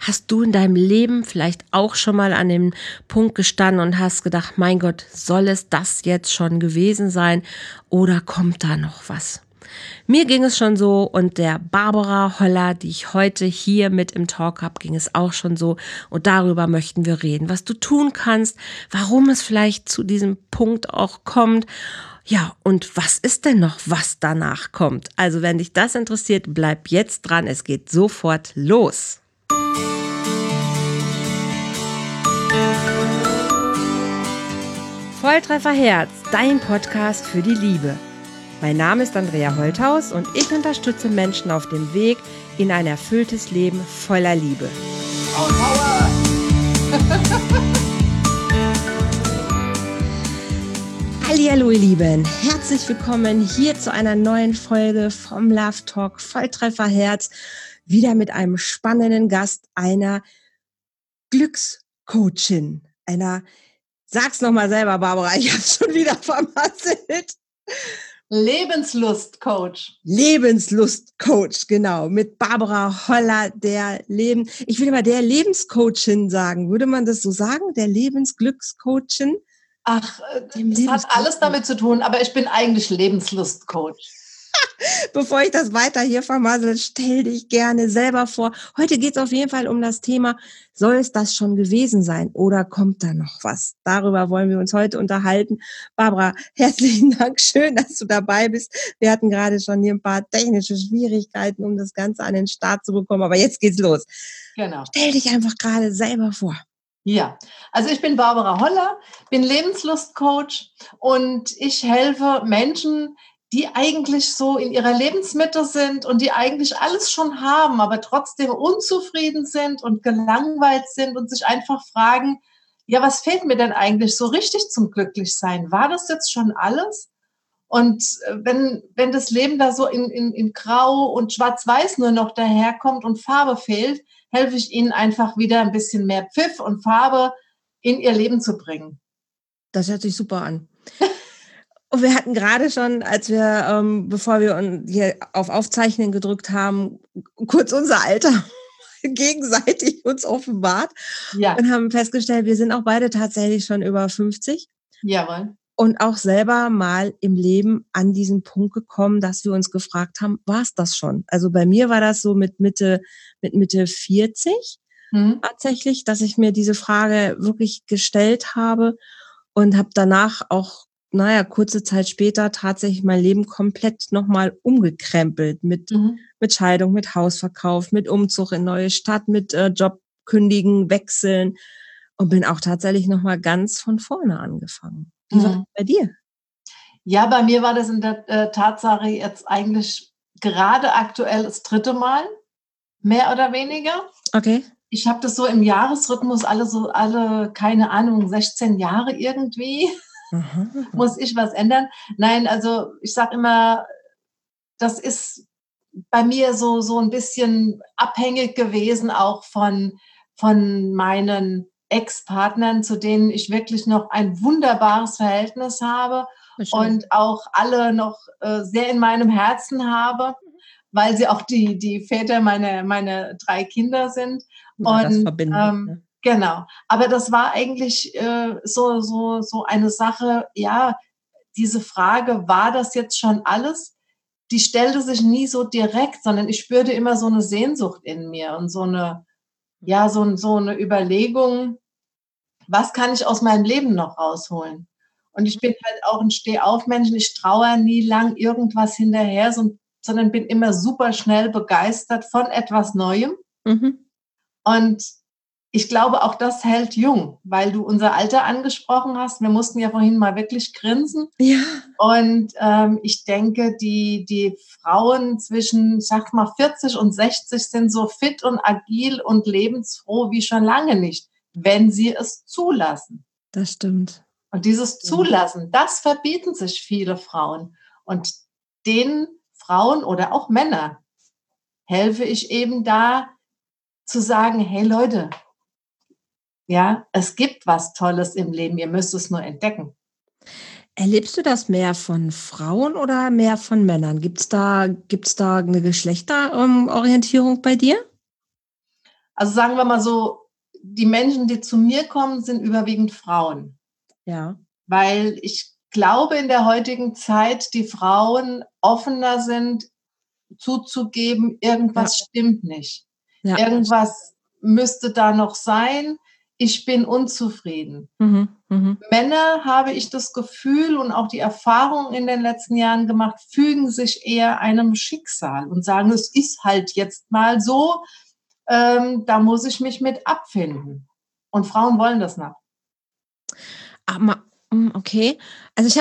Hast du in deinem Leben vielleicht auch schon mal an dem Punkt gestanden und hast gedacht, mein Gott, soll es das jetzt schon gewesen sein oder kommt da noch was? Mir ging es schon so und der Barbara Holler, die ich heute hier mit im Talk habe, ging es auch schon so und darüber möchten wir reden, was du tun kannst, warum es vielleicht zu diesem Punkt auch kommt. Ja, und was ist denn noch, was danach kommt? Also wenn dich das interessiert, bleib jetzt dran, es geht sofort los. Volltreffer Herz, dein Podcast für die Liebe. Mein Name ist Andrea Holthaus und ich unterstütze Menschen auf dem Weg in ein erfülltes Leben voller Liebe. Hallihallo ihr Lieben, herzlich willkommen hier zu einer neuen Folge vom Love Talk Volltreffer Herz. Wieder mit einem spannenden Gast, einer Glückscoachin, sag's nochmal selber, Barbara, ich hab's schon wieder vermasselt. Lebenslustcoach. Lebenslustcoach, genau, mit Barbara Holler, ich will immer der Lebenscoachin sagen. Würde man das so sagen? Der Lebensglückscoachin? Ach, das hat alles damit zu tun, aber ich bin eigentlich Lebenslustcoach. Bevor ich das weiter hier vermassel, stell dich gerne selber vor. Heute geht es auf jeden Fall um das Thema, soll es das schon gewesen sein oder kommt da noch was? Darüber wollen wir uns heute unterhalten. Barbara, herzlichen Dank, schön, dass du dabei bist. Wir hatten gerade schon hier ein paar technische Schwierigkeiten, um das Ganze an den Start zu bekommen, aber jetzt geht's los. Genau. Stell dich einfach gerade selber vor. Ja, also ich bin Barbara Holler, bin Lebenslustcoach und ich helfe Menschen, die eigentlich so in ihrer Lebensmitte sind und die eigentlich alles schon haben, aber trotzdem unzufrieden sind und gelangweilt sind und sich einfach fragen, ja, was fehlt mir denn eigentlich so richtig zum Glücklichsein? War das jetzt schon alles? Und wenn das Leben da so in Grau und Schwarz-Weiß nur noch daherkommt und Farbe fehlt, helfe ich ihnen einfach wieder ein bisschen mehr Pfiff und Farbe in ihr Leben zu bringen. Das hört sich super an. Und wir hatten gerade schon, als wir, bevor wir hier auf Aufzeichnen gedrückt haben, kurz unser Alter gegenseitig uns offenbart. Ja. Und haben festgestellt, wir sind auch beide tatsächlich schon über 50. Jawohl. Und auch selber mal im Leben an diesen Punkt gekommen, dass wir uns gefragt haben, war es das schon? Also bei mir war das so mit Mitte 40 tatsächlich, dass ich mir diese Frage wirklich gestellt habe und habe danach auch, kurze Zeit später tatsächlich mein Leben komplett nochmal umgekrempelt mit Scheidung, mit Hausverkauf, mit Umzug in neue Stadt, mit Job kündigen, wechseln und bin auch tatsächlich nochmal ganz von vorne angefangen. Wie war das bei dir? Ja, bei mir war das in der Tatsache jetzt eigentlich gerade aktuell das 3. Mal, mehr oder weniger. Okay. Ich habe das so im Jahresrhythmus alle, keine Ahnung, 16 Jahre irgendwie. Muss ich was ändern? Nein, also ich sage immer, das ist bei mir so ein bisschen abhängig gewesen auch von meinen Ex-Partnern, zu denen ich wirklich noch ein wunderbares Verhältnis habe und auch alle noch sehr in meinem Herzen habe, weil sie auch die Väter meiner 3 Kinder sind. Ja, das verbindet. Genau. Aber das war eigentlich so eine Sache, ja, diese Frage, war das jetzt schon alles? Die stellte sich nie so direkt, sondern ich spürte immer so eine Sehnsucht in mir und so eine Überlegung, was kann ich aus meinem Leben noch rausholen? Und ich bin halt auch ein Stehaufmensch, ich trauere nie lang irgendwas hinterher, sondern bin immer super schnell begeistert von etwas Neuem. Und ich glaube, auch das hält jung, weil du unser Alter angesprochen hast. Wir mussten ja vorhin mal wirklich grinsen. Ja. Und ich denke, die Frauen zwischen, sag mal, 40 und 60 sind so fit und agil und lebensfroh wie schon lange nicht, wenn sie es zulassen. Das stimmt. Und dieses Zulassen, das verbieten sich viele Frauen. Und den Frauen oder auch Männern helfe ich eben da zu sagen, hey Leute, ja, es gibt was Tolles im Leben, ihr müsst es nur entdecken. Erlebst du das mehr von Frauen oder mehr von Männern? Gibt's da eine Geschlechterorientierung bei dir? Also sagen wir mal so, die Menschen, die zu mir kommen, sind überwiegend Frauen. Ja. Weil ich glaube, in der heutigen Zeit die Frauen offener sind, zuzugeben, irgendwas stimmt nicht. Ja. Irgendwas müsste da noch sein. Ich bin unzufrieden. Männer, habe ich das Gefühl und auch die Erfahrung in den letzten Jahren gemacht, fügen sich eher einem Schicksal und sagen, es ist halt jetzt mal so, da muss ich mich mit abfinden. Und Frauen wollen das nicht. Okay. Also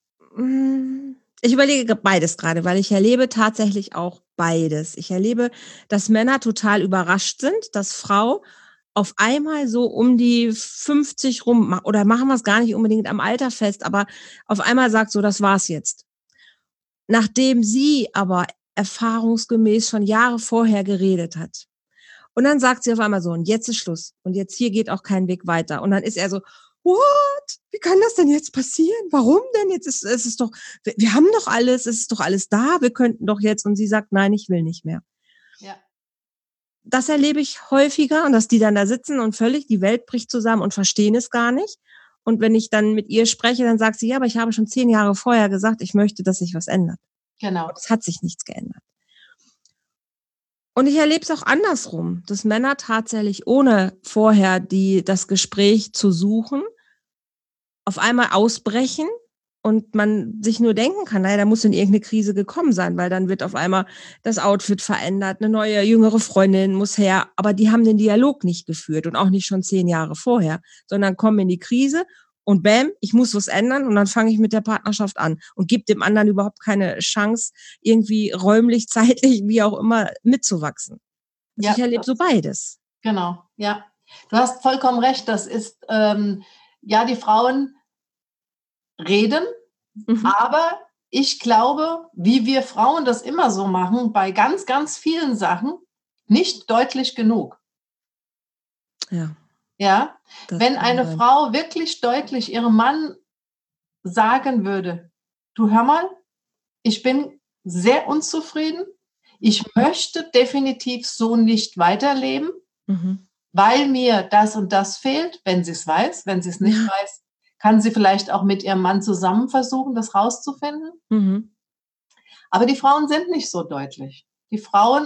ich überlege beides gerade, weil ich erlebe tatsächlich auch beides. Ich erlebe, dass Männer total überrascht sind, dass Frau auf einmal so um die 50 rum, oder machen wir es gar nicht unbedingt am Alter fest, aber auf einmal sagt so, das war's jetzt. Nachdem sie aber erfahrungsgemäß schon Jahre vorher geredet hat. Und dann sagt sie auf einmal so, und jetzt ist Schluss. Und jetzt hier geht auch kein Weg weiter. Und dann ist er so, what? Wie kann das denn jetzt passieren? Warum denn? Jetzt ist es doch, wir haben doch alles, es ist doch alles da, wir könnten doch jetzt. Und sie sagt, nein, ich will nicht mehr. Ja. Das erlebe ich häufiger, und dass die dann da sitzen und völlig die Welt bricht zusammen und verstehen es gar nicht. Und wenn ich dann mit ihr spreche, dann sagt sie, ja, aber ich habe schon 10 Jahre vorher gesagt, ich möchte, dass sich was ändert. Genau. Und es hat sich nichts geändert. Und ich erlebe es auch andersrum, dass Männer tatsächlich, ohne vorher das Gespräch zu suchen, auf einmal ausbrechen und man sich nur denken kann, naja, da muss in irgendeine Krise gekommen sein, weil dann wird auf einmal das Outfit verändert, eine neue, jüngere Freundin muss her, aber die haben den Dialog nicht geführt und auch nicht schon 10 Jahre vorher, sondern kommen in die Krise und bam, ich muss was ändern und dann fange ich mit der Partnerschaft an und gebe dem anderen überhaupt keine Chance, irgendwie räumlich, zeitlich, wie auch immer, mitzuwachsen. Also Ja, ich erlebe so beides. Genau, ja. Du hast vollkommen recht. Das ist, die Frauen reden, aber ich glaube, wie wir Frauen das immer so machen, bei ganz, ganz vielen Sachen nicht deutlich genug. Ja. Ja, wenn eine Frau wirklich deutlich ihrem Mann sagen würde, du hör mal, ich bin sehr unzufrieden, ich möchte definitiv so nicht weiterleben, weil mir das und das fehlt, wenn sie es weiß. Wenn sie es nicht weiß, kann sie vielleicht auch mit ihrem Mann zusammen versuchen, das rauszufinden. Aber die Frauen sind nicht so deutlich. Die Frauen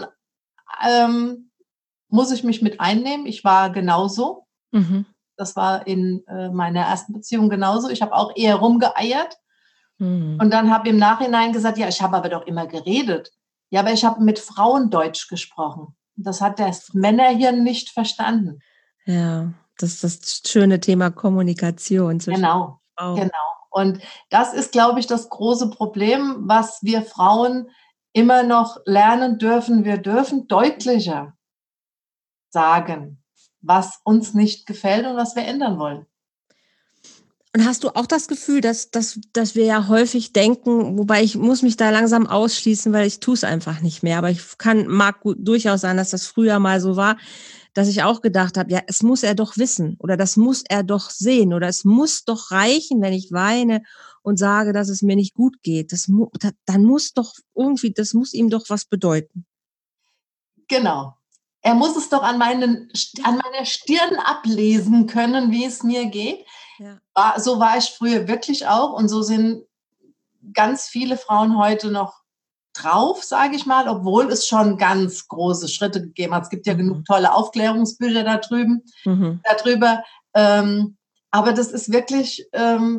muss ich mich mit einnehmen. Ich war genauso. Das war in meiner ersten Beziehung genauso. Ich habe auch eher rumgeeiert. Und dann habe ich im Nachhinein gesagt, ja, ich habe aber doch immer geredet. Ja, aber ich habe mit Frauen Deutsch gesprochen. Das hat das Männerhirn nicht verstanden. Ja, das ist das schöne Thema Kommunikation zwischen Genau. Und das ist, glaube ich, das große Problem, was wir Frauen immer noch lernen dürfen. Wir dürfen deutlicher sagen, was uns nicht gefällt und was wir ändern wollen. Und hast du auch das Gefühl, dass wir ja häufig denken, wobei ich muss mich da langsam ausschließen, weil ich tue es einfach nicht mehr, aber mag durchaus sein, dass das früher mal so war, dass ich auch gedacht habe, ja, es muss er doch wissen oder das muss er doch sehen oder es muss doch reichen, wenn ich weine und sage, dass es mir nicht gut geht. Dann muss doch irgendwie, das muss ihm doch was bedeuten. Genau. Er muss es doch an meiner Stirn ablesen können, wie es mir geht. Ja. So war ich früher wirklich auch und so sind ganz viele Frauen heute noch drauf, sage ich mal, obwohl es schon ganz große Schritte gegeben hat. Es gibt ja genug tolle Aufklärungsbücher darüber. Aber das ist wirklich,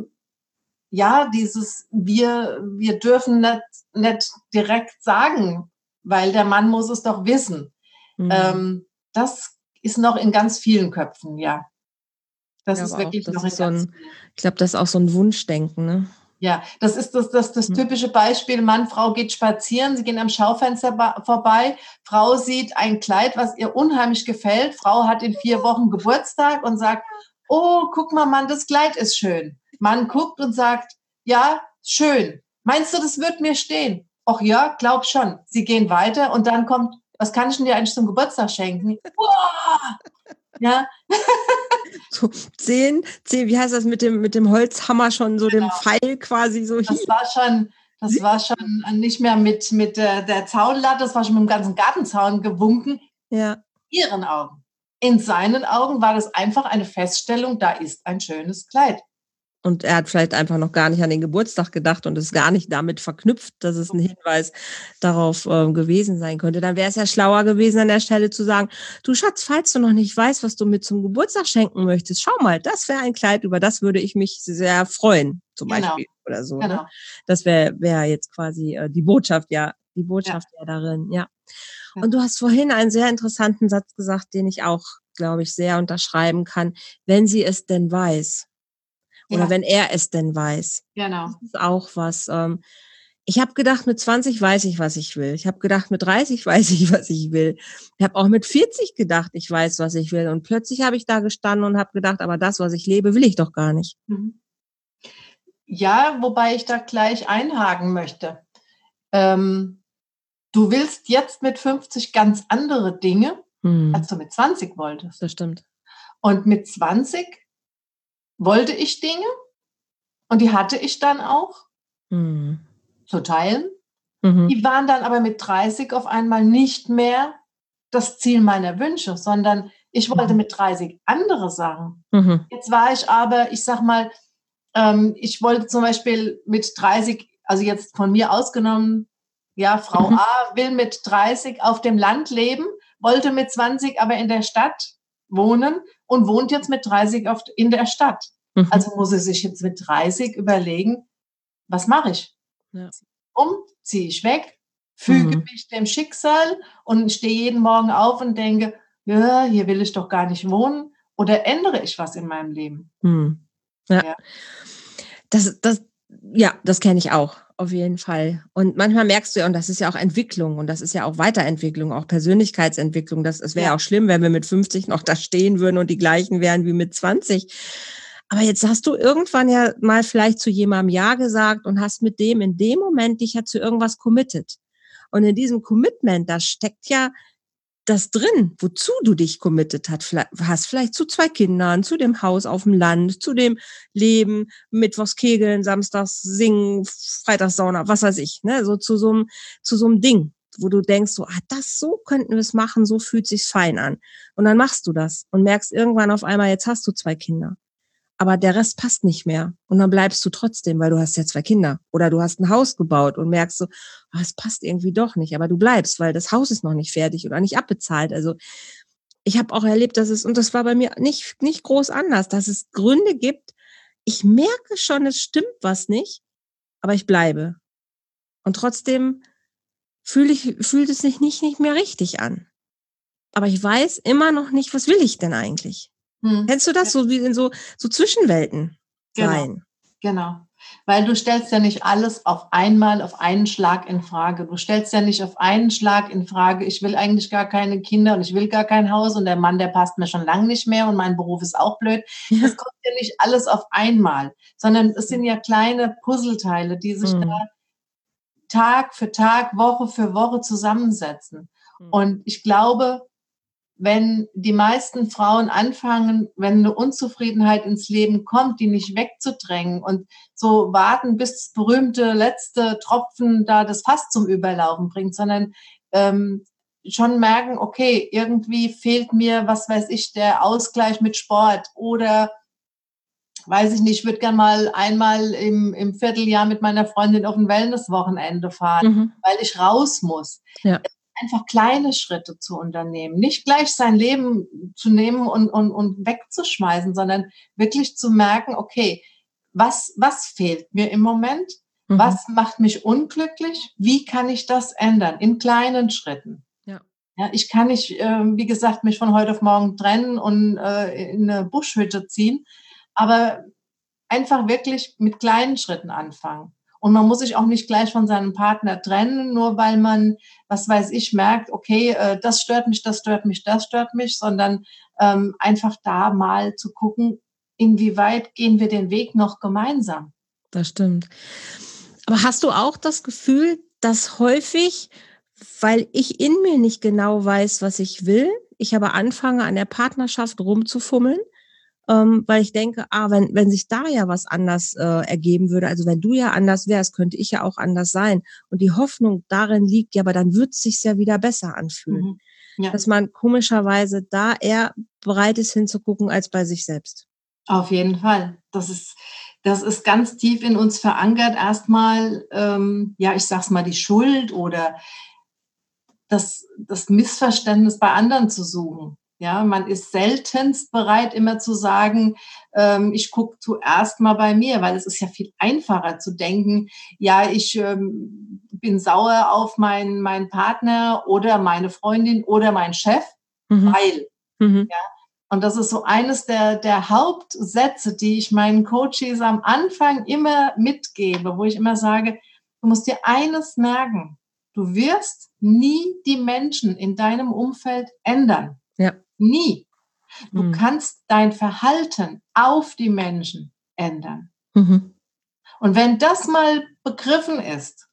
dieses, wir dürfen nicht direkt sagen, weil der Mann muss es doch wissen. Das ist noch in ganz vielen Köpfen, ja. Das ist wirklich noch in ganz vielen. Ich glaube, das ist auch so ein Wunschdenken, ne? Ja, das ist das typische Beispiel, Mann, Frau geht spazieren, sie gehen am Schaufenster vorbei, Frau sieht ein Kleid, was ihr unheimlich gefällt, Frau hat in 4 Wochen Geburtstag und sagt, oh, guck mal, Mann, das Kleid ist schön. Mann guckt und sagt, ja, schön. Meinst du, das wird mir stehen? Ach ja, glaub schon. Sie gehen weiter und dann kommt, was kann ich denn dir eigentlich zum Geburtstag schenken? Uah! Ja. So 10, wie heißt das mit dem Holzhammer schon, so dem Pfeil quasi so. Das war schon nicht mehr mit der Zaunlatte, das war schon mit dem ganzen Gartenzaun gewunken. Ja. Ihren Augen. in seinen Augen war das einfach eine Feststellung, da ist ein schönes Kleid. Und er hat vielleicht einfach noch gar nicht an den Geburtstag gedacht und ist gar nicht damit verknüpft, dass es ein Hinweis darauf gewesen sein könnte. Dann wäre es ja schlauer gewesen, an der Stelle zu sagen, du Schatz, falls du noch nicht weißt, was du mir zum Geburtstag schenken möchtest, schau mal, das wäre ein Kleid, über das würde ich mich sehr freuen, zum Beispiel oder so. Genau. Ne? Das wäre jetzt quasi die Botschaft ja darin, ja. Und du hast vorhin einen sehr interessanten Satz gesagt, den ich auch, glaube ich, sehr unterschreiben kann, wenn sie es denn weiß. Oder wenn er es denn weiß. Genau. Das ist auch was. Ich habe gedacht, mit 20 weiß ich, was ich will. Ich habe gedacht, mit 30 weiß ich, was ich will. Ich habe auch mit 40 gedacht, ich weiß, was ich will. Und plötzlich habe ich da gestanden und habe gedacht, aber das, was ich lebe, will ich doch gar nicht. Ja, wobei ich da gleich einhaken möchte. Du willst jetzt mit 50 ganz andere Dinge, als du mit 20 wolltest. Das stimmt. Und mit 20 wollte ich Dinge und die hatte ich dann auch zu teilen. Die waren dann aber mit 30 auf einmal nicht mehr das Ziel meiner Wünsche, sondern ich wollte mit 30 andere Sachen. Jetzt war ich aber, ich sag mal, ich wollte zum Beispiel mit 30, also jetzt von mir ausgenommen, ja, Frau A will mit 30 auf dem Land leben, wollte mit 20 aber in der Stadt wohnen und wohnt jetzt mit 30 in der Stadt. Also muss sie sich jetzt mit 30 überlegen, was mache ich? Ja. Ziehe ich weg, füge mich dem Schicksal und stehe jeden Morgen auf und denke, ja, hier will ich doch gar nicht wohnen, oder ändere ich was in meinem Leben? Ja. Das kenne ich auch, auf jeden Fall. Und manchmal merkst du ja, und das ist ja auch Entwicklung und das ist ja auch Weiterentwicklung, auch Persönlichkeitsentwicklung. Es wäre ja auch schlimm, wenn wir mit 50 noch da stehen würden und die gleichen wären wie mit 20. Aber jetzt hast du irgendwann ja mal vielleicht zu jemandem Ja gesagt und hast mit dem in dem Moment dich ja zu irgendwas committed. Und in diesem Commitment, da steckt ja das drin, wozu du dich committed hast, vielleicht zu 2 Kindern, zu dem Haus auf dem Land, zu dem Leben, mittwochs kegeln, samstags singen, freitags Sauna, was weiß ich, ne, so zu so einem Ding, wo du denkst, so, so könnten wir es machen, so fühlt sich's fein an. Und dann machst du das und merkst irgendwann auf einmal, jetzt hast du 2 Kinder. Aber der Rest passt nicht mehr. Und dann bleibst du trotzdem, weil du hast ja 2 Kinder. Oder du hast ein Haus gebaut und merkst so, es passt irgendwie doch nicht. Aber du bleibst, weil das Haus ist noch nicht fertig oder nicht abbezahlt. Also ich habe auch erlebt, und das war bei mir nicht groß anders, dass es Gründe gibt. Ich merke schon, es stimmt was nicht, aber ich bleibe. Und trotzdem fühlt es sich nicht mehr richtig an. Aber ich weiß immer noch nicht, was will ich denn eigentlich? Kennst du das, so wie in so Zwischenwelten sein? Genau. Weil du stellst ja nicht alles auf einmal, auf einen Schlag in Frage. Du stellst ja nicht auf einen Schlag in Frage, ich will eigentlich gar keine Kinder und ich will gar kein Haus und der Mann, der passt mir schon lange nicht mehr und mein Beruf ist auch blöd. Ja. Das kommt ja nicht alles auf einmal, sondern es sind ja kleine Puzzleteile, die sich da Tag für Tag, Woche für Woche zusammensetzen. Und ich glaube, wenn die meisten Frauen anfangen, wenn eine Unzufriedenheit ins Leben kommt, die nicht wegzudrängen und so warten, bis das berühmte letzte Tropfen da das Fass zum Überlaufen bringt, sondern schon merken, okay, irgendwie fehlt mir, was weiß ich, der Ausgleich mit Sport oder weiß ich nicht, ich würde gerne mal einmal im Vierteljahr mit meiner Freundin auf ein Wellness-Wochenende fahren, weil ich raus muss. Ja. Einfach kleine Schritte zu unternehmen, nicht gleich sein Leben zu nehmen und wegzuschmeißen, sondern wirklich zu merken, okay, was fehlt mir im Moment? Was macht mich unglücklich? Wie kann ich das ändern? In kleinen Schritten. Ja, ich kann nicht, wie gesagt, mich von heute auf morgen trennen und in eine Buschhütte ziehen, aber einfach wirklich mit kleinen Schritten anfangen. Und man muss sich auch nicht gleich von seinem Partner trennen, nur weil man, was weiß ich, merkt, okay, das stört mich, sondern einfach da mal zu gucken, inwieweit gehen wir den Weg noch gemeinsam. Das stimmt. Aber hast du auch das Gefühl, dass häufig, weil ich in mir nicht genau weiß, was ich will, ich aber anfange, an der Partnerschaft rumzufummeln? Weil ich denke, wenn sich da ja was anders ergeben würde, also wenn du ja anders wärst, könnte ich ja auch anders sein. Und die Hoffnung darin liegt, ja, aber dann wird es sich ja wieder besser anfühlen. Ja. Dass man komischerweise da eher bereit ist hinzugucken als bei sich selbst. Auf jeden Fall. Das ist ganz tief in uns verankert. Erstmal, ich sag's mal, die Schuld oder das Missverständnis bei anderen zu suchen. Ja, man ist seltenst bereit, immer zu sagen, ich gucke zuerst mal bei mir, weil es ist ja viel einfacher zu denken, ja, ich bin sauer auf meinen Partner oder meine Freundin oder meinen Chef, weil. Mhm. Ja, und das ist so eines der Hauptsätze, die ich meinen Coaches am Anfang immer mitgebe, wo ich immer sage, du musst dir eines merken, du wirst nie die Menschen in deinem Umfeld ändern. Ja. Nie. Du kannst dein Verhalten auf die Menschen ändern. Mhm. Und wenn das mal begriffen ist,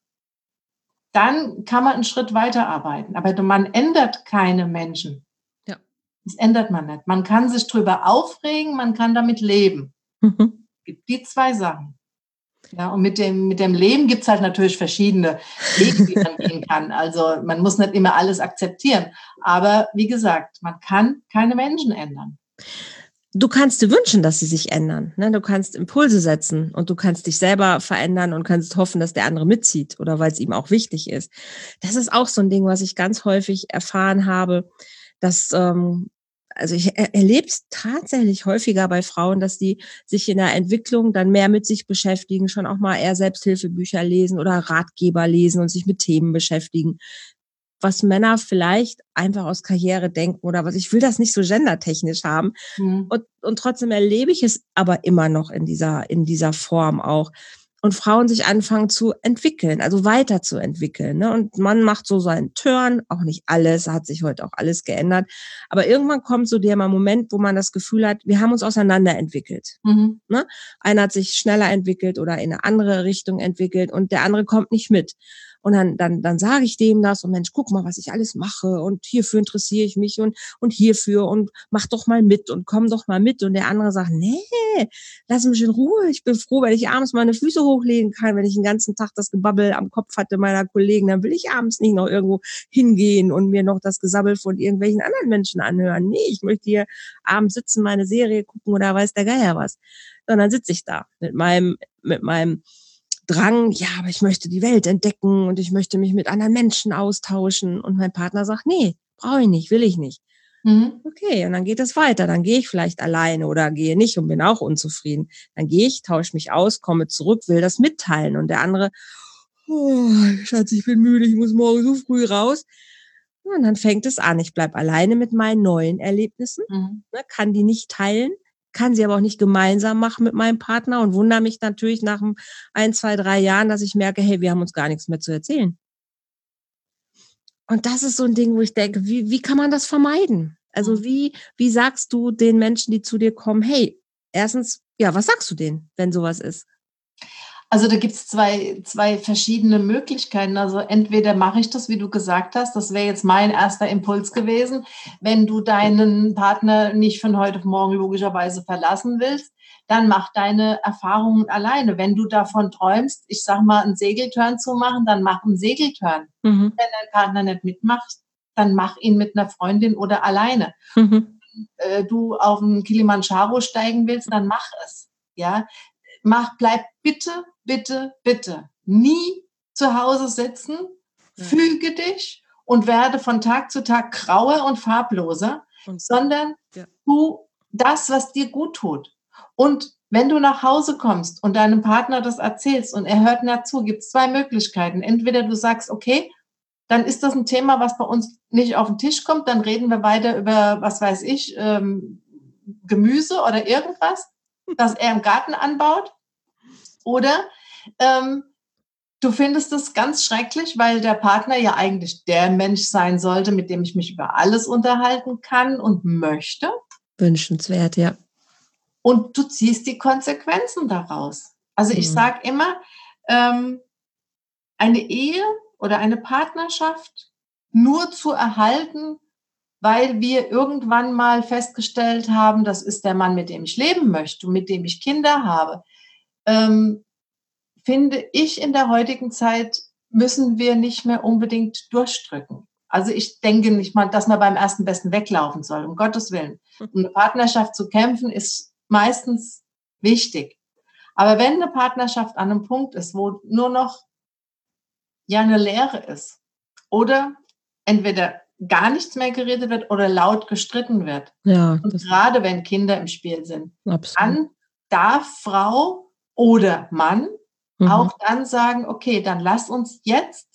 dann kann man einen Schritt weiterarbeiten. Aber man ändert keine Menschen. Ja. Das ändert man nicht. Man kann sich drüber aufregen, man kann damit leben. Mhm. Es gibt die zwei Sachen. Ja, und mit dem Leben gibt es halt natürlich verschiedene Wege, die man gehen kann. Also man muss nicht immer alles akzeptieren. Aber wie gesagt, man kann keine Menschen ändern. Du kannst dir wünschen, dass sie sich ändern. Ne? Du kannst Impulse setzen und du kannst dich selber verändern und kannst hoffen, dass der andere mitzieht oder weil es ihm auch wichtig ist. Das ist auch so ein Ding, was ich ganz häufig erfahren habe, dass, also ich erlebe es tatsächlich häufiger bei Frauen, dass die sich in der Entwicklung dann mehr mit sich beschäftigen, schon auch mal eher Selbsthilfebücher lesen oder Ratgeber lesen und sich mit Themen beschäftigen, was Männer vielleicht einfach aus Karriere denken oder was, ich will das nicht so gendertechnisch haben. Und trotzdem erlebe ich es aber immer noch in dieser Form auch. Und Frauen sich anfangen zu entwickeln, also weiterzuentwickeln. Ne? Und man macht so seinen Turn, auch nicht alles, hat sich heute auch alles geändert. Aber irgendwann kommt so der Moment, wo man das Gefühl hat, wir haben uns auseinanderentwickelt. Ne? Einer hat sich schneller entwickelt oder in eine andere Richtung entwickelt und der andere kommt nicht mit. Und dann sage ich dem das und Mensch, guck mal, was ich alles mache und hierfür interessiere ich mich und hierfür und mach doch mal mit und komm doch mal mit. Und der andere sagt, nee, lass mich in Ruhe. Ich bin froh, wenn ich abends meine Füße hochlegen kann, wenn ich den ganzen Tag das Gebabbel am Kopf hatte meiner Kollegen, dann will ich abends nicht noch irgendwo hingehen und mir noch das Gesabbel von irgendwelchen anderen Menschen anhören. Nee, ich möchte hier abends sitzen, meine Serie gucken oder weiß der Geier was. Und dann sitze ich da mit meinem Drang, ja, aber ich möchte die Welt entdecken und ich möchte mich mit anderen Menschen austauschen. Und mein Partner sagt, nee, brauche ich nicht, will ich nicht. Okay, und dann geht es weiter. Dann gehe ich vielleicht alleine oder gehe nicht und bin auch unzufrieden. Dann gehe ich, tausche mich aus, komme zurück, will das mitteilen. Und der andere, oh, Schatz, ich bin müde, ich muss morgen so früh raus. Und dann fängt es an. Ich bleibe alleine mit meinen neuen Erlebnissen, kann die nicht teilen, kann sie aber auch nicht gemeinsam machen mit meinem Partner und wundere mich natürlich nach 1, 2, 3 Jahren, dass ich merke, hey, wir haben uns gar nichts mehr zu erzählen. Und das ist so ein Ding, wo ich denke, wie kann man das vermeiden? Also wie sagst du den Menschen, die zu dir kommen, hey, erstens, ja, was sagst du denen, wenn sowas ist? Also da gibt es zwei verschiedene Möglichkeiten. Also entweder mache ich das, wie du gesagt hast, das wäre jetzt mein erster Impuls gewesen, wenn du deinen Partner nicht von heute auf morgen logischerweise verlassen willst, dann mach deine Erfahrungen alleine. Wenn du davon träumst, ich sag mal, einen Segeltörn zu machen, dann mach einen Segeltörn. Wenn dein Partner nicht mitmacht, dann mach ihn mit einer Freundin oder alleine. Du auf den Kilimanjaro steigen willst, dann mach es. Ja, bleib bitte, bitte, bitte nie zu Hause sitzen, füge dich und werde von Tag zu Tag grauer und farbloser, sondern tu das, was dir gut tut. Und wenn du nach Hause kommst und deinem Partner das erzählst und er hört nicht zu, gibt es 2 Möglichkeiten. Entweder du sagst, okay, dann ist das ein Thema, was bei uns nicht auf den Tisch kommt, dann reden wir weiter über, was weiß ich, Gemüse oder irgendwas, das er im Garten anbaut. Oder du findest es ganz schrecklich, weil der Partner ja eigentlich der Mensch sein sollte, mit dem ich mich über alles unterhalten kann und möchte. Wünschenswert, ja. Und du ziehst die Konsequenzen daraus. Also ich sage immer, eine Ehe oder eine Partnerschaft nur zu erhalten, weil wir irgendwann mal festgestellt haben, das ist der Mann, mit dem ich leben möchte, mit dem ich Kinder habe, finde ich, in der heutigen Zeit müssen wir nicht mehr unbedingt durchdrücken. Also ich denke nicht mal, dass man beim ersten Besten weglaufen soll, um Gottes Willen. Um eine Partnerschaft zu kämpfen, ist meistens wichtig. Aber wenn eine Partnerschaft an einem Punkt ist, wo nur noch eine Leere ist oder entweder gar nichts mehr geredet wird oder laut gestritten wird, und gerade wenn Kinder im Spiel sind, dann darf Frau oder Mann auch dann sagen, okay, dann lass uns jetzt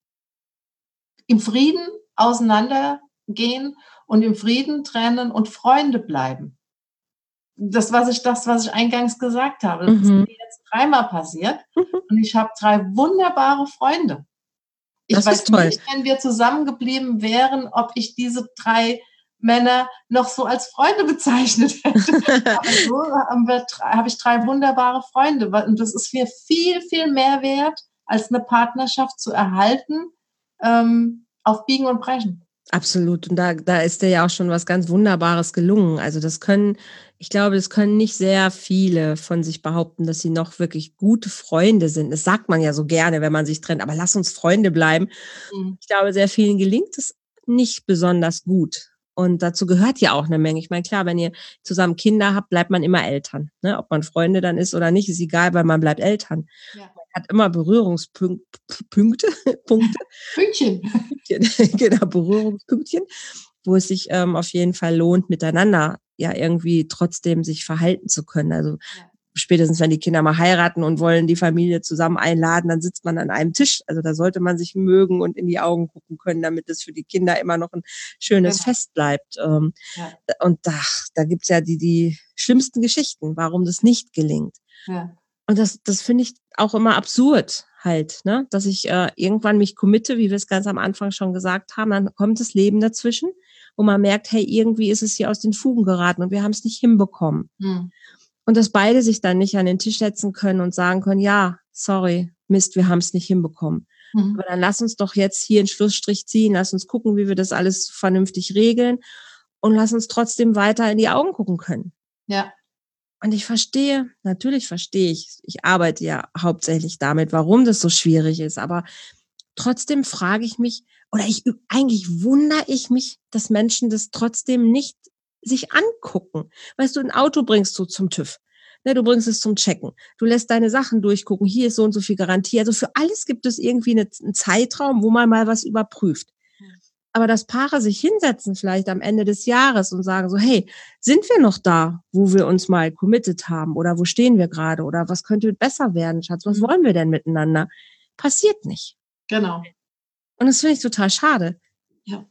im Frieden auseinandergehen und im Frieden trennen und Freunde bleiben. Das, was ich eingangs gesagt habe, das ist mir jetzt 3-mal passiert und ich habe 3 wunderbare Freunde. Ich weiß nicht, wenn wir zusammengeblieben wären, ob ich diese 3 Männer noch so als Freunde bezeichnet hätte. Aber so habe ich 3 wunderbare Freunde. Und das ist mir viel, viel mehr wert, als eine Partnerschaft zu erhalten, auf Biegen und Brechen. Absolut. Und da ist dir ja auch schon was ganz Wunderbares gelungen. Also ich glaube, das können nicht sehr viele von sich behaupten, dass sie noch wirklich gute Freunde sind. Das sagt man ja so gerne, wenn man sich trennt, aber lass uns Freunde bleiben. Ich glaube, sehr vielen gelingt es nicht besonders gut. Und dazu gehört ja auch eine Menge. Ich meine, klar, wenn ihr zusammen Kinder habt, bleibt man immer Eltern. Ne? Ob man Freunde dann ist oder nicht, ist egal, weil man bleibt Eltern. Ja. Man hat immer Berührungspunkte. Pünktchen. Genau, Berührungspünktchen, wo es sich auf jeden Fall lohnt, miteinander ja irgendwie trotzdem sich verhalten zu können. Also spätestens, wenn die Kinder mal heiraten und wollen die Familie zusammen einladen, dann sitzt man an einem Tisch. Also da sollte man sich mögen und in die Augen gucken können, damit es für die Kinder immer noch ein schönes Fest bleibt. Und da gibt's ja die schlimmsten Geschichten, warum das nicht gelingt. Ja. Und das finde ich auch immer absurd halt, ne? Dass ich irgendwann mich committe, wie wir es ganz am Anfang schon gesagt haben, dann kommt das Leben dazwischen, wo man merkt, hey, irgendwie ist es hier aus den Fugen geraten und wir haben es nicht hinbekommen. Und dass beide sich dann nicht an den Tisch setzen können und sagen können, ja, sorry, Mist, wir haben es nicht hinbekommen. Aber dann lass uns doch jetzt hier einen Schlussstrich ziehen, lass uns gucken, wie wir das alles vernünftig regeln und lass uns trotzdem weiter in die Augen gucken können. Ja. Und natürlich verstehe ich arbeite ja hauptsächlich damit, warum das so schwierig ist, aber trotzdem frage ich mich, eigentlich wundere ich mich, dass Menschen das trotzdem nicht sich angucken. Weißt du, ein Auto bringst du zum TÜV. Ne, du bringst es zum Checken. Du lässt deine Sachen durchgucken. Hier ist so und so viel Garantie. Also für alles gibt es irgendwie einen Zeitraum, wo man mal was überprüft. Aber dass Paare sich hinsetzen vielleicht am Ende des Jahres und sagen so, hey, sind wir noch da, wo wir uns mal committed haben? Oder wo stehen wir gerade? Oder was könnte besser werden, Schatz? Was wollen wir denn miteinander? Passiert nicht. Genau. Und das finde ich total schade. Ja.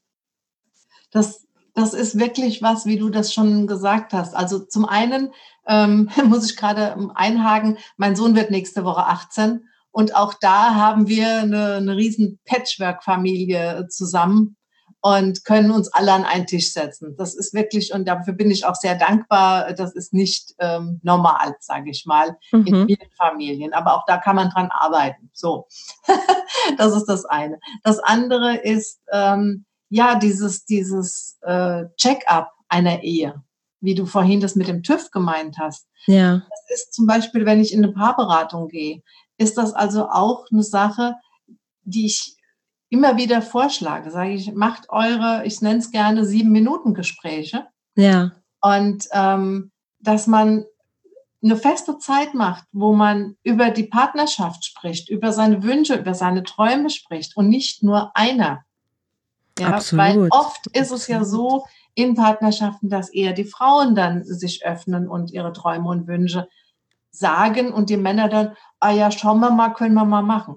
Das ist wirklich was, wie du das schon gesagt hast. Also zum einen muss ich gerade einhaken, mein Sohn wird nächste Woche 18 und auch da haben wir eine riesen Patchwork-Familie zusammen und können uns alle an einen Tisch setzen. Das ist wirklich, und dafür bin ich auch sehr dankbar, das ist nicht normal, sage ich mal, in vielen Familien. Aber auch da kann man dran arbeiten. So, das ist das eine. Das andere ist, dieses Check-up einer Ehe, wie du vorhin das mit dem TÜV gemeint hast. Ja. Das ist zum Beispiel, wenn ich in eine Paarberatung gehe, ist das also auch eine Sache, die ich immer wieder vorschlage. Sage ich, macht ich nenne es gerne 7-Minuten-Gespräche. Ja. Und dass man eine feste Zeit macht, wo man über die Partnerschaft spricht, über seine Wünsche, über seine Träume spricht und nicht nur einer. Ja, absolut. Weil oft ist es ja so in Partnerschaften, dass eher die Frauen dann sich öffnen und ihre Träume und Wünsche sagen und die Männer dann, ja, schauen wir mal, können wir mal machen.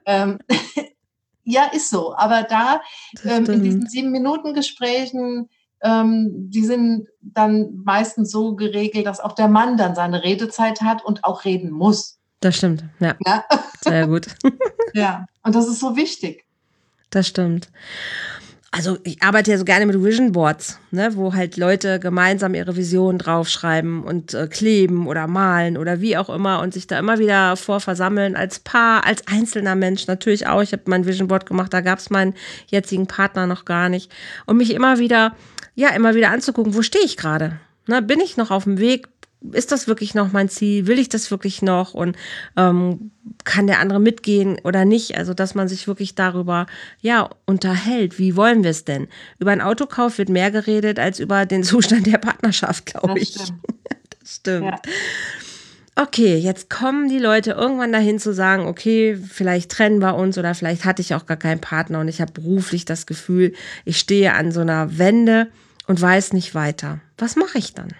Ja, ist so. Aber da in diesen 7-Minuten-Gesprächen, die sind dann meistens so geregelt, dass auch der Mann dann seine Redezeit hat und auch reden muss. Das stimmt, ja. Sehr gut. Ja, und das ist so wichtig. Das stimmt. Also ich arbeite ja so gerne mit Vision Boards, ne, wo halt Leute gemeinsam ihre Vision draufschreiben und kleben oder malen oder wie auch immer und sich da immer wieder versammeln als Paar, als einzelner Mensch natürlich auch. Ich habe mein Vision Board gemacht, da gab es meinen jetzigen Partner noch gar nicht. Und mich immer wieder anzugucken, wo stehe ich gerade? Ne, bin ich noch auf dem Weg? ist das wirklich noch mein Ziel? Will ich das wirklich noch? Und kann der andere mitgehen oder nicht? Also, dass man sich wirklich darüber, unterhält. Wie wollen wir es denn? Über einen Autokauf wird mehr geredet als über den Zustand der Partnerschaft, glaube ich. Stimmt. Das stimmt. Ja. Okay, jetzt kommen die Leute irgendwann dahin zu sagen, okay, vielleicht trennen wir uns oder vielleicht hatte ich auch gar keinen Partner und ich habe beruflich das Gefühl, ich stehe an so einer Wende und weiß nicht weiter. Was mache ich dann?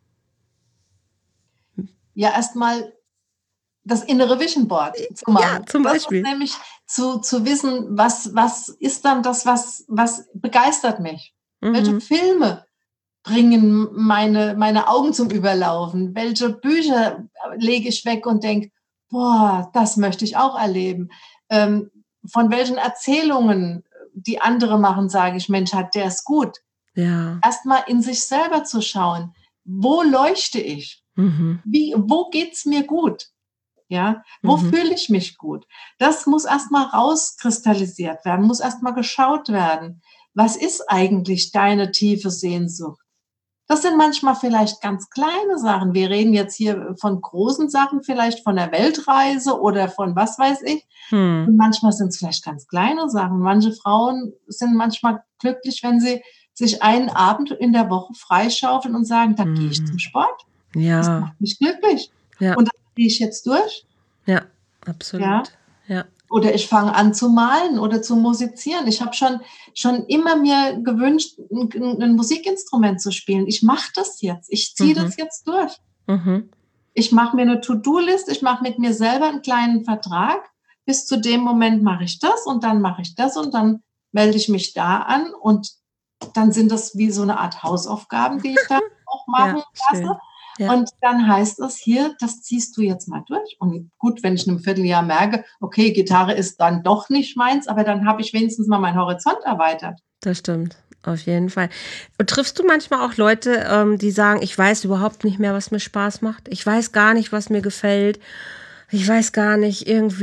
Ja, erstmal das innere Vision Board zu machen. Ja, zum Beispiel. Das ist nämlich zu wissen, was ist dann das, was begeistert mich? Welche Filme bringen meine Augen zum Überlaufen? Welche Bücher lege ich weg und denke, boah, das möchte ich auch erleben? Von welchen Erzählungen, die andere machen, sage ich, Mensch, der ist gut. Ja. Erstmal in sich selber zu schauen, wo leuchte ich? Wo geht's mir gut? Ja, wo fühle ich mich gut? Das muss erstmal rauskristallisiert werden, muss erstmal geschaut werden. Was ist eigentlich deine tiefe Sehnsucht? Das sind manchmal vielleicht ganz kleine Sachen. Wir reden jetzt hier von großen Sachen, vielleicht von der Weltreise oder von was weiß ich. Und manchmal sind es vielleicht ganz kleine Sachen. Manche Frauen sind manchmal glücklich, wenn sie sich einen Abend in der Woche freischaufeln und sagen, da gehe ich zum Sport. Ja. Das macht mich glücklich. Ja. Und das gehe ich jetzt durch. Ja, absolut. Ja. Oder ich fange an zu malen oder zu musizieren. Ich habe schon immer mir gewünscht, ein Musikinstrument zu spielen. Ich mache das jetzt. Ich ziehe das jetzt durch. Ich mache mir eine To-Do-List. Ich mache mit mir selber einen kleinen Vertrag. Bis zu dem Moment mache ich das und dann mache ich das und dann melde ich mich da an und dann sind das wie so eine Art Hausaufgaben, die ich da auch machen lasse. Ja. Und dann heißt es hier, das ziehst du jetzt mal durch. Und gut, wenn ich in einem Vierteljahr merke, okay, Gitarre ist dann doch nicht meins, aber dann habe ich wenigstens mal meinen Horizont erweitert. Das stimmt, auf jeden Fall. Und triffst du manchmal auch Leute, die sagen, ich weiß überhaupt nicht mehr, was mir Spaß macht? Ich weiß gar nicht, was mir gefällt. Ich weiß gar nicht,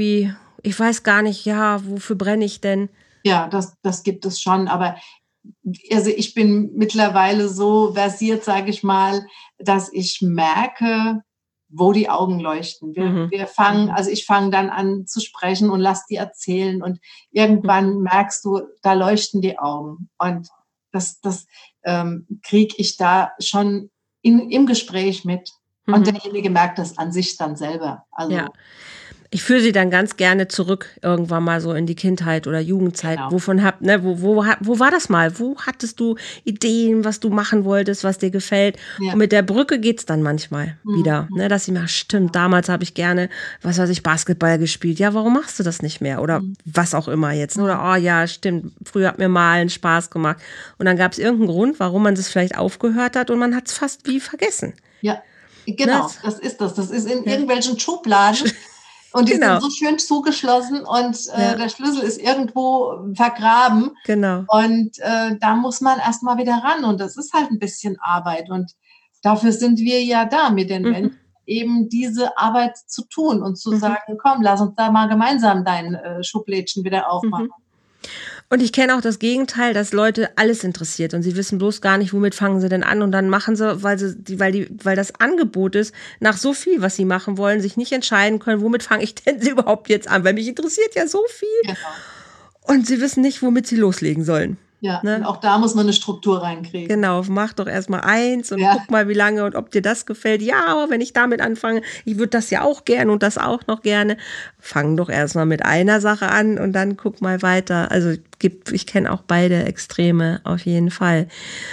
wofür brenne ich denn? Ja, das gibt es schon, aber also ich bin mittlerweile so versiert, sage ich mal, dass ich merke, wo die Augen leuchten. Ich fange dann an zu sprechen und lass die erzählen und irgendwann merkst du, da leuchten die Augen und das kriege ich da schon im Gespräch mit und derjenige merkt das an sich dann selber. Also ja. Ich führe sie dann ganz gerne zurück, irgendwann mal so in die Kindheit oder Jugendzeit. Genau. Wo war das mal? Wo hattest du Ideen, was du machen wolltest, was dir gefällt? Ja. Und mit der Brücke geht's dann manchmal wieder, dass sie mir, stimmt, damals habe ich gerne, Basketball gespielt. Ja, warum machst du das nicht mehr? Oder was auch immer jetzt. Oder, oh ja, stimmt, früher hat mir Malen Spaß gemacht. Und dann gab es irgendeinen Grund, warum man das vielleicht aufgehört hat und man hat es fast wie vergessen. Ja, genau, das ist das. Das ist in irgendwelchen Schubladen. Und die sind so schön zugeschlossen und der Schlüssel ist irgendwo vergraben. Genau. Und da muss man erstmal wieder ran. Und das ist halt ein bisschen Arbeit. Und dafür sind wir ja da, mit den Menschen eben diese Arbeit zu tun und zu sagen, komm, lass uns da mal gemeinsam dein Schublädchen wieder aufmachen. Und ich kenne auch das Gegenteil, dass Leute alles interessiert und sie wissen bloß gar nicht, womit fangen sie denn an und dann machen sie, weil das Angebot ist, nach so viel, was sie machen wollen, sich nicht entscheiden können, womit fange ich denn überhaupt jetzt an, weil mich interessiert ja so viel. Genau. Und sie wissen nicht, womit sie loslegen sollen. Ja, und auch da muss man eine Struktur reinkriegen. Genau, mach doch erstmal eins und guck mal, wie lange und ob dir das gefällt. Ja, aber wenn ich damit anfange, ich würde das ja auch gerne und das auch noch gerne. Fang doch erstmal mit einer Sache an und dann guck mal weiter. Also ich kenne auch beide Extreme auf jeden Fall.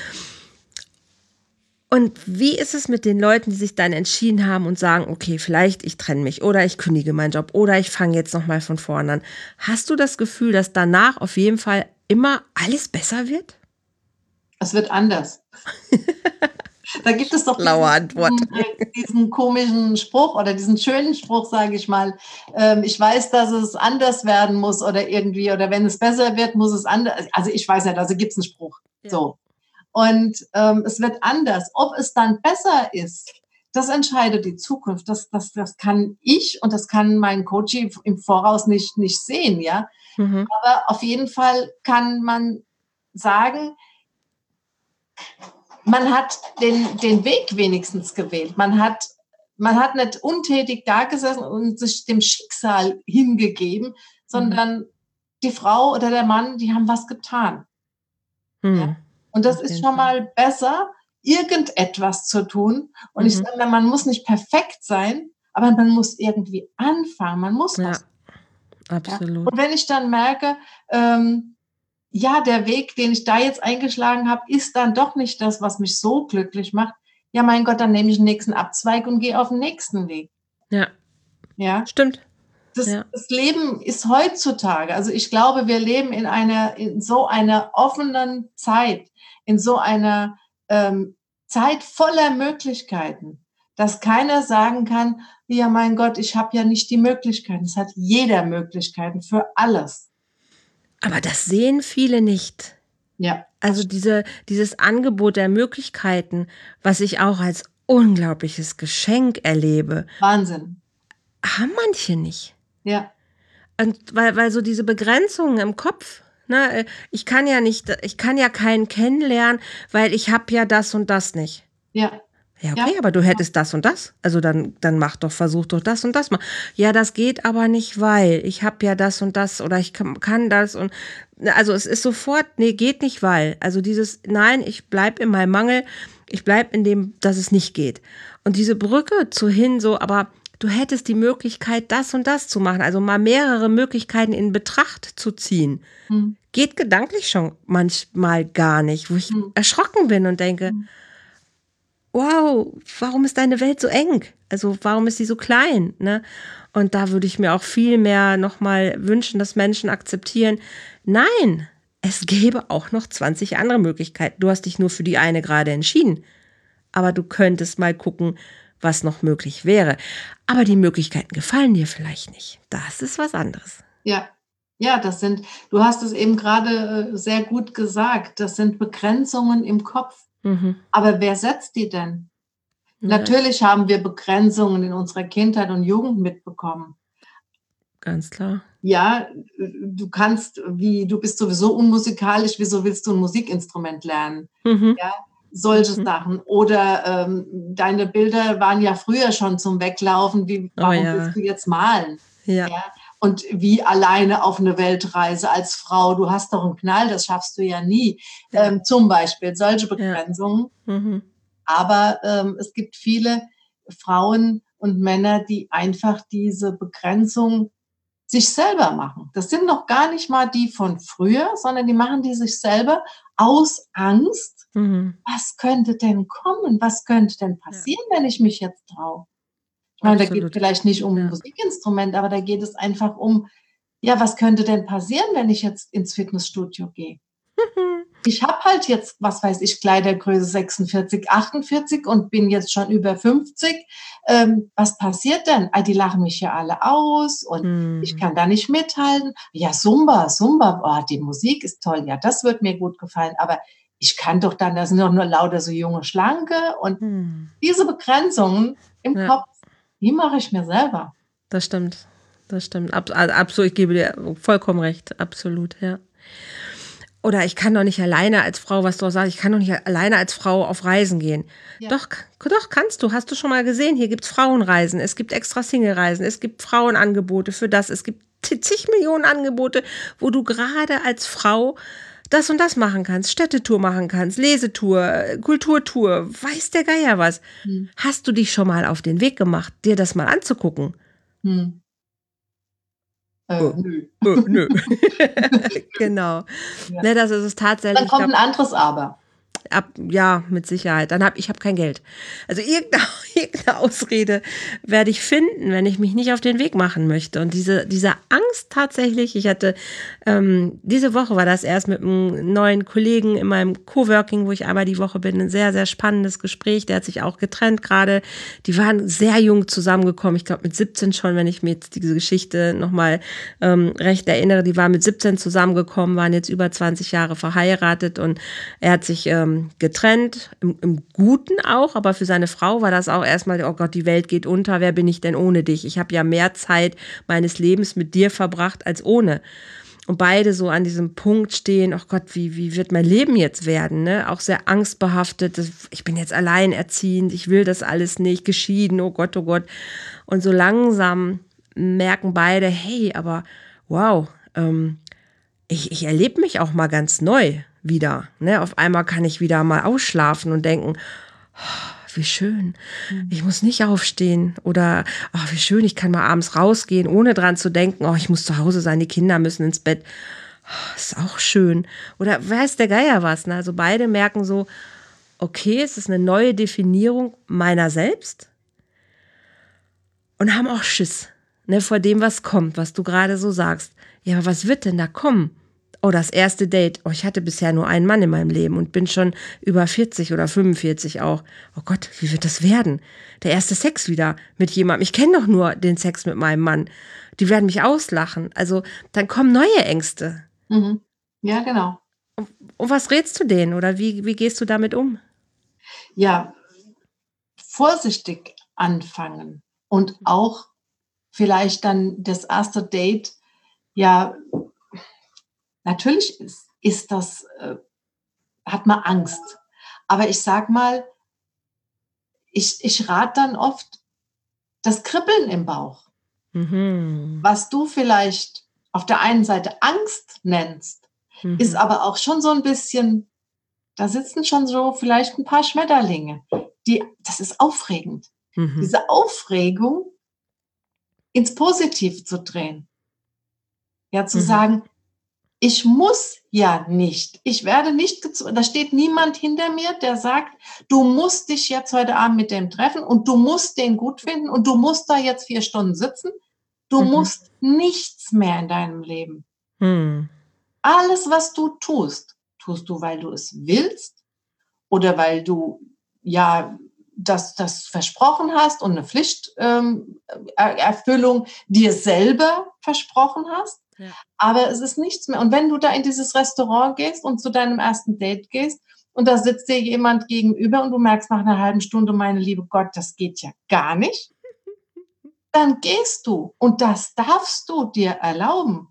Und wie ist es mit den Leuten, die sich dann entschieden haben und sagen, okay, vielleicht ich trenne mich oder ich kündige meinen Job oder ich fange jetzt nochmal von vorne an. Hast du das Gefühl, dass danach auf jeden Fall immer alles besser wird? Es wird anders. Da gibt es doch diesen komischen Spruch oder diesen schönen Spruch, sage ich mal. Ich weiß, dass es anders werden muss oder irgendwie, oder wenn es besser wird, muss es anders. Also ich weiß nicht, also gibt es einen Spruch. Ja. So. Und es wird anders. Ob es dann besser ist, das entscheidet die Zukunft. Das kann ich und das kann mein Coach im Voraus nicht sehen, ja. Aber auf jeden Fall kann man sagen, man hat den Weg wenigstens gewählt. Man hat nicht untätig da gesessen und sich dem Schicksal hingegeben, sondern die Frau oder der Mann, die haben was getan. Ja? Und das ist schon mal besser, irgendetwas zu tun. Und ich sage, man muss nicht perfekt sein, aber man muss irgendwie anfangen. Man muss was. Absolut. Ja? Und wenn ich dann merke, der Weg, den ich da jetzt eingeschlagen habe, ist dann doch nicht das, was mich so glücklich macht. Ja, mein Gott, dann nehme ich den nächsten Abzweig und gehe auf den nächsten Weg. Ja. Stimmt. Das Leben ist heutzutage, also ich glaube, wir leben in so einer offenen Zeit, in so einer Zeit voller Möglichkeiten, dass keiner sagen kann, ja, mein Gott, ich habe ja nicht die Möglichkeiten. Es hat jeder Möglichkeiten für alles. Aber das sehen viele nicht. Ja. Also dieses Angebot der Möglichkeiten, was ich auch als unglaubliches Geschenk erlebe. Wahnsinn. Haben manche nicht. Ja. Und weil so diese Begrenzungen im Kopf, ne, ich kann ja keinen kennenlernen, weil ich habe ja das und das nicht. Ja. Ja, okay, aber du hättest das und das. Also dann versuch doch das und das mal. Ja, das geht aber nicht, weil ich habe ja das und das oder ich kann das und also es ist sofort, nee, geht nicht, weil. Also nein, ich bleib in meinem Mangel, ich bleib in dem, dass es nicht geht. Und diese Brücke aber du hättest die Möglichkeit, das und das zu machen, also mal mehrere Möglichkeiten in Betracht zu ziehen. Geht gedanklich schon manchmal gar nicht, wo ich erschrocken bin und denke, wow, warum ist deine Welt so eng? Also warum ist sie so klein? Ne? Und da würde ich mir auch viel mehr nochmal wünschen, dass Menschen akzeptieren, nein, es gäbe auch noch 20 andere Möglichkeiten. Du hast dich nur für die eine gerade entschieden. Aber du könntest mal gucken, was noch möglich wäre. Aber die Möglichkeiten gefallen dir vielleicht nicht. Das ist was anderes. Ja, du hast es eben gerade sehr gut gesagt, das sind Begrenzungen im Kopf. Aber wer setzt die denn? Ja. Natürlich haben wir Begrenzungen in unserer Kindheit und Jugend mitbekommen. Ganz klar. Ja, du bist sowieso unmusikalisch, wieso willst du ein Musikinstrument lernen? Ja, solche Sachen. Oder deine Bilder waren ja früher schon zum Weglaufen, warum willst du jetzt malen? Ja. Und wie alleine auf eine Weltreise als Frau, du hast doch einen Knall, das schaffst du ja nie. Zum Beispiel solche Begrenzungen. Aber es gibt viele Frauen und Männer, die einfach diese Begrenzung sich selber machen. Das sind noch gar nicht mal die von früher, sondern die machen die sich selber aus Angst. Was könnte denn kommen? Was könnte denn passieren, wenn ich mich jetzt traue? Ich meine, da geht es vielleicht nicht um ein Musikinstrument, aber da geht es einfach um, was könnte denn passieren, wenn ich jetzt ins Fitnessstudio gehe? Ich habe halt jetzt, was weiß ich, Kleidergröße 46, 48 und bin jetzt schon über 50. Was passiert denn? Die lachen mich ja alle aus und ich kann da nicht mithalten. Ja, Zumba, die Musik ist toll. Ja, das wird mir gut gefallen. Aber ich kann doch dann, da sind doch nur lauter so junge Schlanke. Und diese Begrenzungen im Kopf, die mache ich mir selber. Das stimmt. Absolut, ich gebe dir vollkommen recht. Absolut, ja. Oder ich kann doch nicht alleine als Frau, was du auch sagst, ich kann doch nicht alleine als Frau auf Reisen gehen. Ja. Doch, kannst du. Hast du schon mal gesehen? Hier gibt es Frauenreisen, es gibt extra Single-Reisen, es gibt Frauenangebote für das, es gibt zig Millionen Angebote, wo du gerade als Frau das und das machen kannst, Städtetour machen kannst, Lesetour, Kulturtour, weiß der Geier was. Hast du dich schon mal auf den Weg gemacht, dir das mal anzugucken? Nö. Nö. Genau. Ja. Ne, das ist es tatsächlich. Dann kommt ein anderes Aber. Ja, mit Sicherheit. Ich habe kein Geld. Also irgendeine Ausrede werde ich finden, wenn ich mich nicht auf den Weg machen möchte. Und diese Angst tatsächlich, ich hatte, diese Woche war das erst mit einem neuen Kollegen in meinem Coworking, wo ich einmal die Woche bin, ein sehr, sehr spannendes Gespräch. Der hat sich auch getrennt gerade. Die waren sehr jung zusammengekommen. Ich glaube mit 17 schon, wenn ich mir jetzt diese Geschichte nochmal recht erinnere. Die waren mit 17 zusammengekommen, waren jetzt über 20 Jahre verheiratet und er hat sich getrennt, im Guten auch, aber für seine Frau war das auch erstmal, oh Gott, die Welt geht unter, wer bin ich denn ohne dich? Ich habe ja mehr Zeit meines Lebens mit dir verbracht als ohne. und beide so an diesem Punkt stehen, oh Gott, wie wird mein Leben jetzt werden, ne? Auch sehr angstbehaftet, ich bin jetzt alleinerziehend, ich will das alles nicht, geschieden, oh Gott, oh Gott. Und so langsam merken beide, hey, aber wow, ich erlebe mich auch mal ganz neu wieder, ne? Auf einmal kann ich wieder mal ausschlafen und denken, oh, wie schön, ich muss nicht aufstehen oder oh, wie schön, ich kann mal abends rausgehen, ohne dran zu denken, oh, ich muss zu Hause sein, die Kinder müssen ins Bett. Oh, ist auch schön. Oder weiß der Geier was, ne? Also beide merken so, okay, es ist eine neue Definierung meiner selbst und haben auch Schiss, ne, vor dem, was kommt, was du gerade so sagst. Ja, aber was wird denn da kommen? Oh, das erste Date. Oh, ich hatte bisher nur einen Mann in meinem Leben und bin schon über 40 oder 45 auch. Oh Gott, wie wird das werden? Der erste Sex wieder mit jemandem. Ich kenne doch nur den Sex mit meinem Mann. Die werden mich auslachen. Also dann kommen neue Ängste. Mhm. Ja, genau. Und was rätst du denen oder wie gehst du damit um? Ja, vorsichtig anfangen und auch vielleicht dann das erste Date, ja, natürlich ist das, hat man Angst. Aber ich sag mal, ich rate dann oft das Kribbeln im Bauch. Was du vielleicht auf der einen Seite Angst nennst, ist aber auch schon so ein bisschen, da sitzen schon so vielleicht ein paar Schmetterlinge. Das ist aufregend. Diese Aufregung ins Positiv zu drehen. Ja, zu sagen, ich muss ja nicht. Ich werde nicht gezwungen. Da steht niemand hinter mir, der sagt, du musst dich jetzt heute Abend mit dem treffen und du musst den gut finden und du musst da jetzt 4 Stunden sitzen. Du musst nichts mehr in deinem Leben. Alles, was du tust, tust du, weil du es willst oder weil du ja das versprochen hast und eine Pflichterfüllung dir selber versprochen hast. Ja. Aber es ist nichts mehr. Und wenn du da in dieses Restaurant gehst und zu deinem ersten Date gehst und da sitzt dir jemand gegenüber und du merkst nach einer halben Stunde, meine liebe Gott, das geht ja gar nicht, dann gehst du und das darfst du dir erlauben.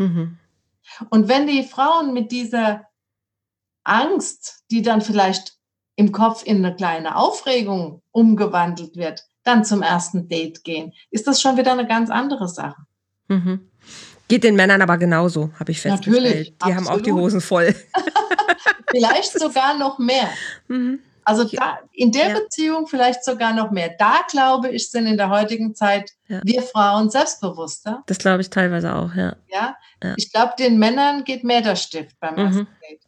Und wenn die Frauen mit dieser Angst, die dann vielleicht im Kopf in eine kleine Aufregung umgewandelt wird, dann zum ersten Date gehen, ist das schon wieder eine ganz andere Sache. Geht den Männern aber genauso, habe ich festgestellt. Natürlich, die absolut. Haben auch die Hosen voll. Vielleicht sogar noch mehr. Also da, in der Beziehung vielleicht sogar noch mehr. Da, glaube ich, sind in der heutigen Zeit wir Frauen selbstbewusster. Das glaube ich teilweise auch, ja. Ich glaube, den Männern geht mehr der Stift beim ersten Date.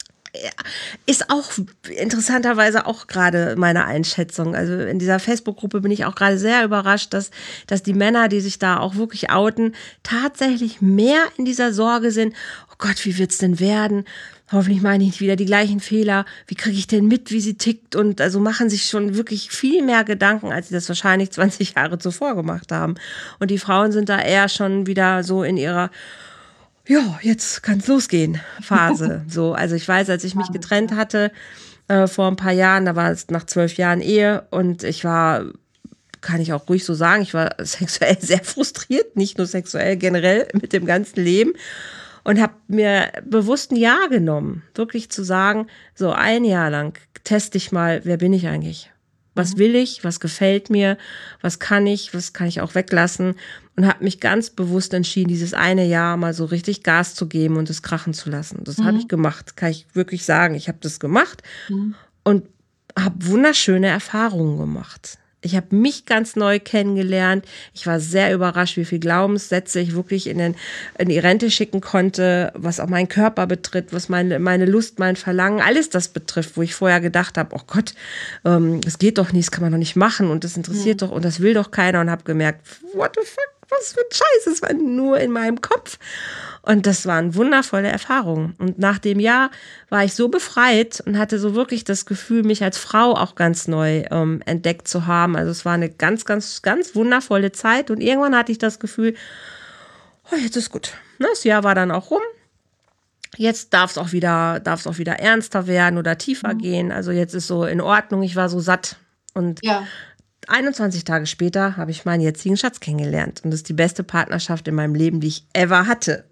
Ist auch interessanterweise auch gerade meine Einschätzung. Also in dieser Facebook-Gruppe bin ich auch gerade sehr überrascht, dass die Männer, die sich da auch wirklich outen, tatsächlich mehr in dieser Sorge sind. Oh Gott, wie wird's denn werden? Hoffentlich mache ich nicht wieder die gleichen Fehler. Wie kriege ich denn mit, wie sie tickt? Und also machen sich schon wirklich viel mehr Gedanken, als sie das wahrscheinlich 20 Jahre zuvor gemacht haben. Und die Frauen sind da eher schon wieder so in ihrer ja, jetzt kann's losgehen, Phase. So, also ich weiß, als ich mich getrennt hatte vor ein paar Jahren, da war es nach 12 Jahren Ehe und ich war, kann ich auch ruhig so sagen, ich war sexuell sehr frustriert, nicht nur sexuell, generell mit dem ganzen Leben und habe mir bewusst ein Jahr genommen, wirklich zu sagen, so ein Jahr lang teste ich mal, wer bin ich eigentlich? Was will ich? Was gefällt mir? Was kann ich auch weglassen? Und habe mich ganz bewusst entschieden, dieses eine Jahr mal so richtig Gas zu geben und es krachen zu lassen. Das habe ich gemacht, kann ich wirklich sagen. Ich habe das gemacht und habe wunderschöne Erfahrungen gemacht. Ich habe mich ganz neu kennengelernt. Ich war sehr überrascht, wie viel Glaubenssätze ich wirklich in die Rente schicken konnte, was auch meinen Körper betrifft, was meine Lust, mein Verlangen, alles das betrifft, wo ich vorher gedacht habe, oh Gott, das geht doch nicht, das kann man doch nicht machen und das interessiert doch und das will doch keiner und habe gemerkt, what the fuck, was für ein Scheiß, es war nur in meinem Kopf. Und das waren wundervolle Erfahrungen. Und nach dem Jahr war ich so befreit und hatte so wirklich das Gefühl, mich als Frau auch ganz neu entdeckt zu haben. Also es war eine ganz, ganz, ganz wundervolle Zeit. Und irgendwann hatte ich das Gefühl, oh, jetzt ist gut. Das Jahr war dann auch rum. Jetzt darf es auch wieder ernster werden oder tiefer gehen. Also jetzt ist so in Ordnung. Ich war so satt. Und 21 Tage später habe ich meinen jetzigen Schatz kennengelernt. Und das ist die beste Partnerschaft in meinem Leben, die ich ever hatte.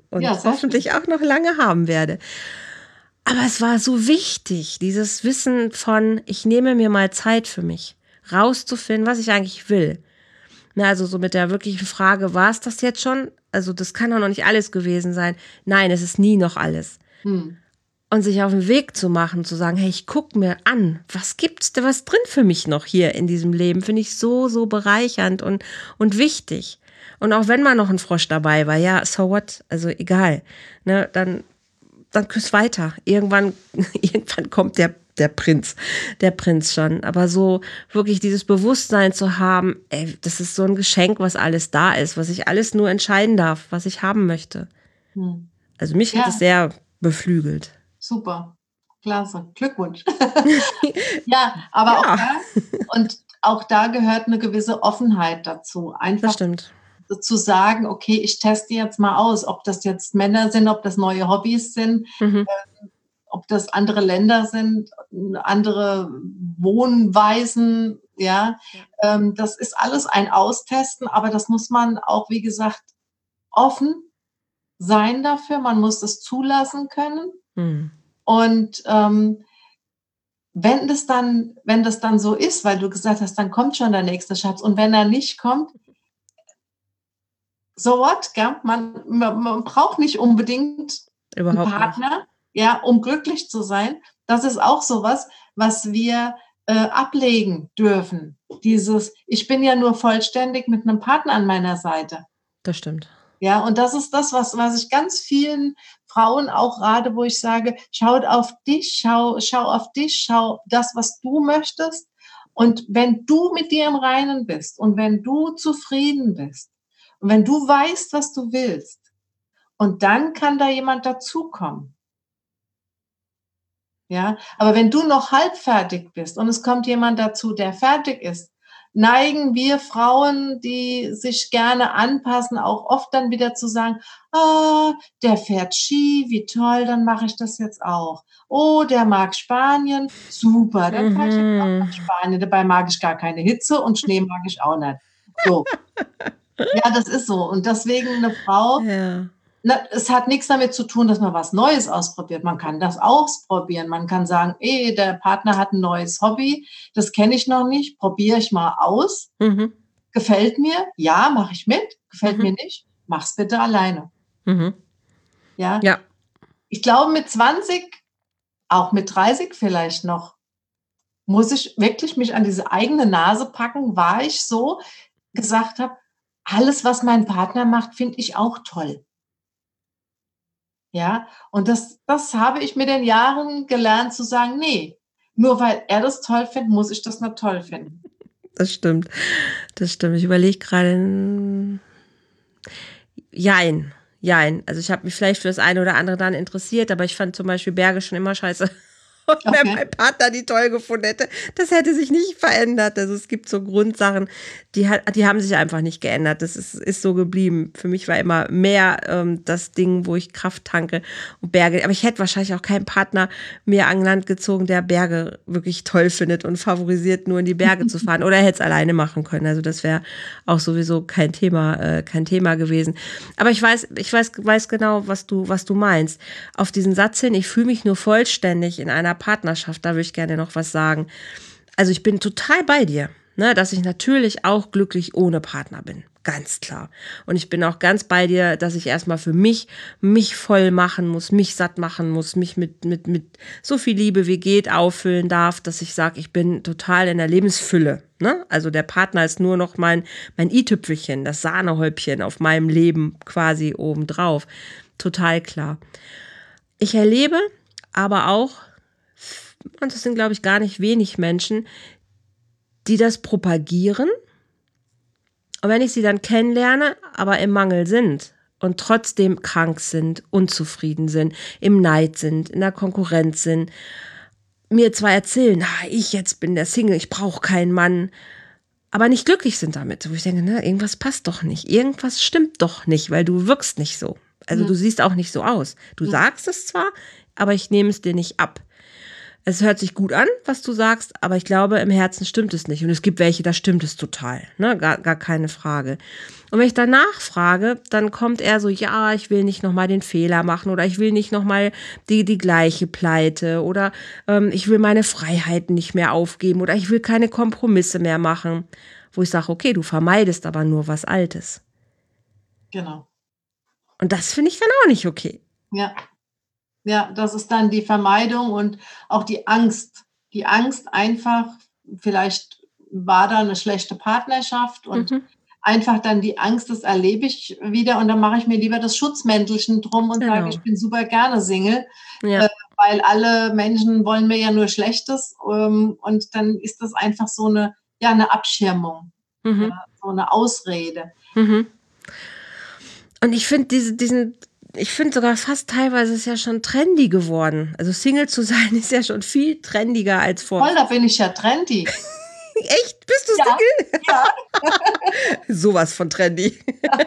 und hoffentlich auch noch lange haben werde. Aber es war so wichtig, dieses Wissen von, ich nehme mir mal Zeit für mich, rauszufinden, was ich eigentlich will. Also so mit der wirklichen Frage, war es das jetzt schon? Also das kann doch noch nicht alles gewesen sein. Nein, es ist nie noch alles. Und sich auf den Weg zu machen, zu sagen, hey, ich gucke mir an, was gibt's da was drin für mich noch hier in diesem Leben, finde ich so, so bereichernd und wichtig. Und auch wenn mal noch ein Frosch dabei war, ja, so what, also egal, ne, dann küss weiter. Irgendwann kommt der Prinz schon. Aber so wirklich dieses Bewusstsein zu haben, ey, das ist so ein Geschenk, was alles da ist, was ich alles nur entscheiden darf, was ich haben möchte. Also mich hat es sehr beflügelt. Super, klasse, Glückwunsch. Ja, aber auch da gehört eine gewisse Offenheit dazu. Einfach zu sagen, okay, ich teste jetzt mal aus, ob das jetzt Männer sind, ob das neue Hobbys sind, ob das andere Länder sind, andere Wohnweisen, das ist alles ein Austesten, aber das muss man auch, wie gesagt, offen sein dafür, man muss das zulassen können. Und wenn das dann so ist, weil du gesagt hast, dann kommt schon der nächste Schatz, und wenn er nicht kommt, so what, gell? Man braucht nicht unbedingt einen Partner, um glücklich zu sein. Das ist auch sowas, was wir ablegen dürfen. Dieses, ich bin ja nur vollständig mit einem Partner an meiner Seite. Das stimmt. Ja, und das ist das, was ich ganz vielen Frauen auch rate, wo ich sage, schaut auf dich, schau auf dich, schau das, was du möchtest. Und wenn du mit dir im Reinen bist und wenn du zufrieden bist und wenn du weißt, was du willst, und dann kann da jemand dazukommen. Ja, aber wenn du noch halbfertig bist und es kommt jemand dazu, der fertig ist, neigen wir Frauen, die sich gerne anpassen, auch oft dann wieder zu sagen, der fährt Ski, wie toll, dann mache ich das jetzt auch. Oh, der mag Spanien, super, dann fahre ich jetzt auch nach Spanien. Dabei mag ich gar keine Hitze und Schnee mag ich auch nicht. So. Ja, das ist so. Und deswegen eine Frau, es hat nichts damit zu tun, dass man was Neues ausprobiert. Man kann das ausprobieren. Man kann sagen, der Partner hat ein neues Hobby, das kenne ich noch nicht, probiere ich mal aus. Gefällt mir? Ja, mache ich mit. Gefällt mir nicht? Mach's bitte alleine. Ja. Ich glaube, mit 20, auch mit 30 vielleicht noch, muss ich wirklich mich an diese eigene Nase packen, war ich so gesagt habe, alles, was mein Partner macht, finde ich auch toll. Ja, und das habe ich mit den Jahren gelernt zu sagen, nee, nur weil er das toll findet, muss ich das nicht toll finden. Das stimmt. Ich überlege gerade, Jein. Also ich habe mich vielleicht für das eine oder andere dann interessiert, aber ich fand zum Beispiel Berge schon immer scheiße. Und wenn mein Partner die toll gefunden hätte, das hätte sich nicht verändert. Also es gibt so Grundsachen, die haben sich einfach nicht geändert. Das ist so geblieben. Für mich war immer mehr das Ding, wo ich Kraft tanke und Berge. Aber ich hätte wahrscheinlich auch keinen Partner mir an Land gezogen, der Berge wirklich toll findet und favorisiert, nur in die Berge zu fahren. Oder er hätte es alleine machen können. Also das wäre auch sowieso kein Thema gewesen. Aber ich weiß genau, was du meinst. Auf diesen Satz hin, ich fühle mich nur vollständig in einer Partnerschaft, da würde ich gerne noch was sagen. Also ich bin total bei dir, ne, dass ich natürlich auch glücklich ohne Partner bin, ganz klar. Und ich bin auch ganz bei dir, dass ich erstmal für mich voll machen muss, mich satt machen muss, mich mit so viel Liebe wie geht auffüllen darf, dass ich sage, ich bin total in der Lebensfülle. Ne? Also der Partner ist nur noch mein i-Tüpfelchen, das Sahnehäubchen auf meinem Leben quasi obendrauf. Total klar. Ich erlebe aber auch, und das sind, glaube ich, gar nicht wenig Menschen, die das propagieren. Und wenn ich sie dann kennenlerne, aber im Mangel sind und trotzdem krank sind, unzufrieden sind, im Neid sind, in der Konkurrenz sind, mir zwar erzählen, ich jetzt bin der Single, ich brauche keinen Mann, aber nicht glücklich sind damit. Wo ich denke, irgendwas passt doch nicht, irgendwas stimmt doch nicht, weil du wirkst nicht so. Also du siehst auch nicht so aus. Du sagst es zwar, aber ich nehme es dir nicht ab. Es hört sich gut an, was du sagst, aber ich glaube, im Herzen stimmt es nicht. Und es gibt welche, da stimmt es total, ne? Gar keine Frage. Und wenn ich danach frage, dann kommt er so, ja, ich will nicht nochmal den Fehler machen oder ich will nicht nochmal die gleiche Pleite oder ich will meine Freiheiten nicht mehr aufgeben oder ich will keine Kompromisse mehr machen. Wo ich sage, okay, du vermeidest aber nur was Altes. Genau. Und das finde ich dann auch nicht okay. Ja. Ja, das ist dann die Vermeidung und auch die Angst. Die Angst einfach, vielleicht war da eine schlechte Partnerschaft und einfach dann die Angst, das erlebe ich wieder und dann mache ich mir lieber das Schutzmäntelchen drum und sage, ich bin super gerne Single, weil alle Menschen wollen mir ja nur Schlechtes und dann ist das einfach so eine Abschirmung, so eine Ausrede. Und ich finde ich finde sogar fast teilweise ist ja schon trendy geworden. Also Single zu sein ist ja schon viel trendiger als vor. Voll, da bin ich ja trendy. Echt? Bist du Single? Ja. Sowas von trendy.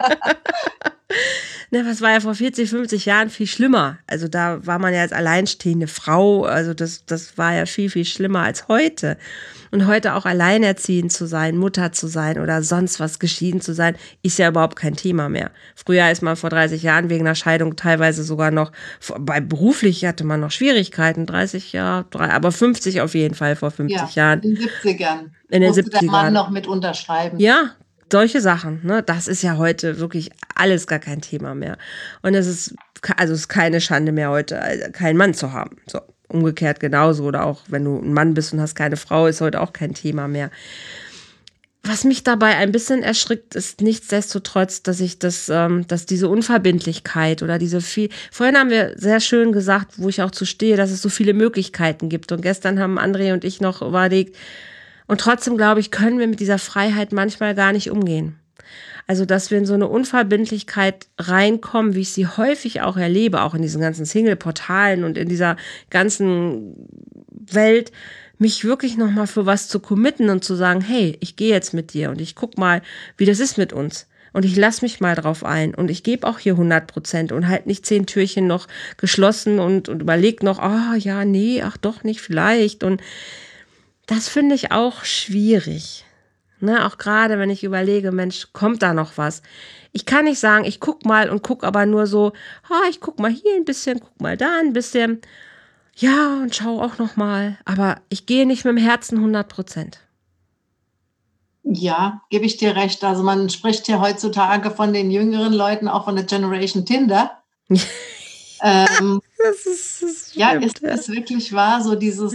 Ne, was war ja vor 40, 50 Jahren viel schlimmer. Also da war man ja als alleinstehende Frau, also das war ja viel, viel schlimmer als heute. Und heute auch alleinerziehend zu sein, Mutter zu sein oder sonst was geschieden zu sein, ist ja überhaupt kein Thema mehr. Früher ist man vor 30 Jahren wegen einer Scheidung teilweise sogar noch, beruflich hatte man noch Schwierigkeiten, 30 Jahre, aber 50 auf jeden Fall vor 50 Jahren. In den 70ern. In den 70ern. Musste der Mann noch mit unterschreiben. Ja, solche Sachen, ne? Das ist ja heute wirklich alles gar kein Thema mehr. Und es ist keine Schande mehr heute, keinen Mann zu haben. So. Umgekehrt genauso oder auch wenn du ein Mann bist und hast keine Frau, ist heute auch kein Thema mehr. Was mich dabei ein bisschen erschrickt, ist nichtsdestotrotz, dass diese Unverbindlichkeit oder vorhin haben wir sehr schön gesagt, wo ich auch zu stehe, dass es so viele Möglichkeiten gibt. Und gestern haben André und ich noch überlegt, und trotzdem, glaube ich, können wir mit dieser Freiheit manchmal gar nicht umgehen. Also, dass wir in so eine Unverbindlichkeit reinkommen, wie ich sie häufig auch erlebe, auch in diesen ganzen Single-Portalen und in dieser ganzen Welt, mich wirklich nochmal für was zu committen und zu sagen, hey, ich gehe jetzt mit dir und ich guck mal, wie das ist mit uns. Und ich lasse mich mal drauf ein und ich gebe auch hier 100% und halt nicht 10 Türchen noch geschlossen und überleg noch, ja, nee, ach doch nicht, vielleicht. Und das finde ich auch schwierig. Ne, auch gerade, wenn ich überlege, Mensch, kommt da noch was? Ich kann nicht sagen, ich guck mal und guck aber nur so, ich guck mal hier ein bisschen, guck mal da ein bisschen. Ja, und schau auch noch mal. Aber ich gehe nicht mit dem Herzen 100%. Ja, gebe ich dir recht. Also man spricht ja heutzutage von den jüngeren Leuten, auch von der Generation Tinder. Das ist wirklich wahr, so dieses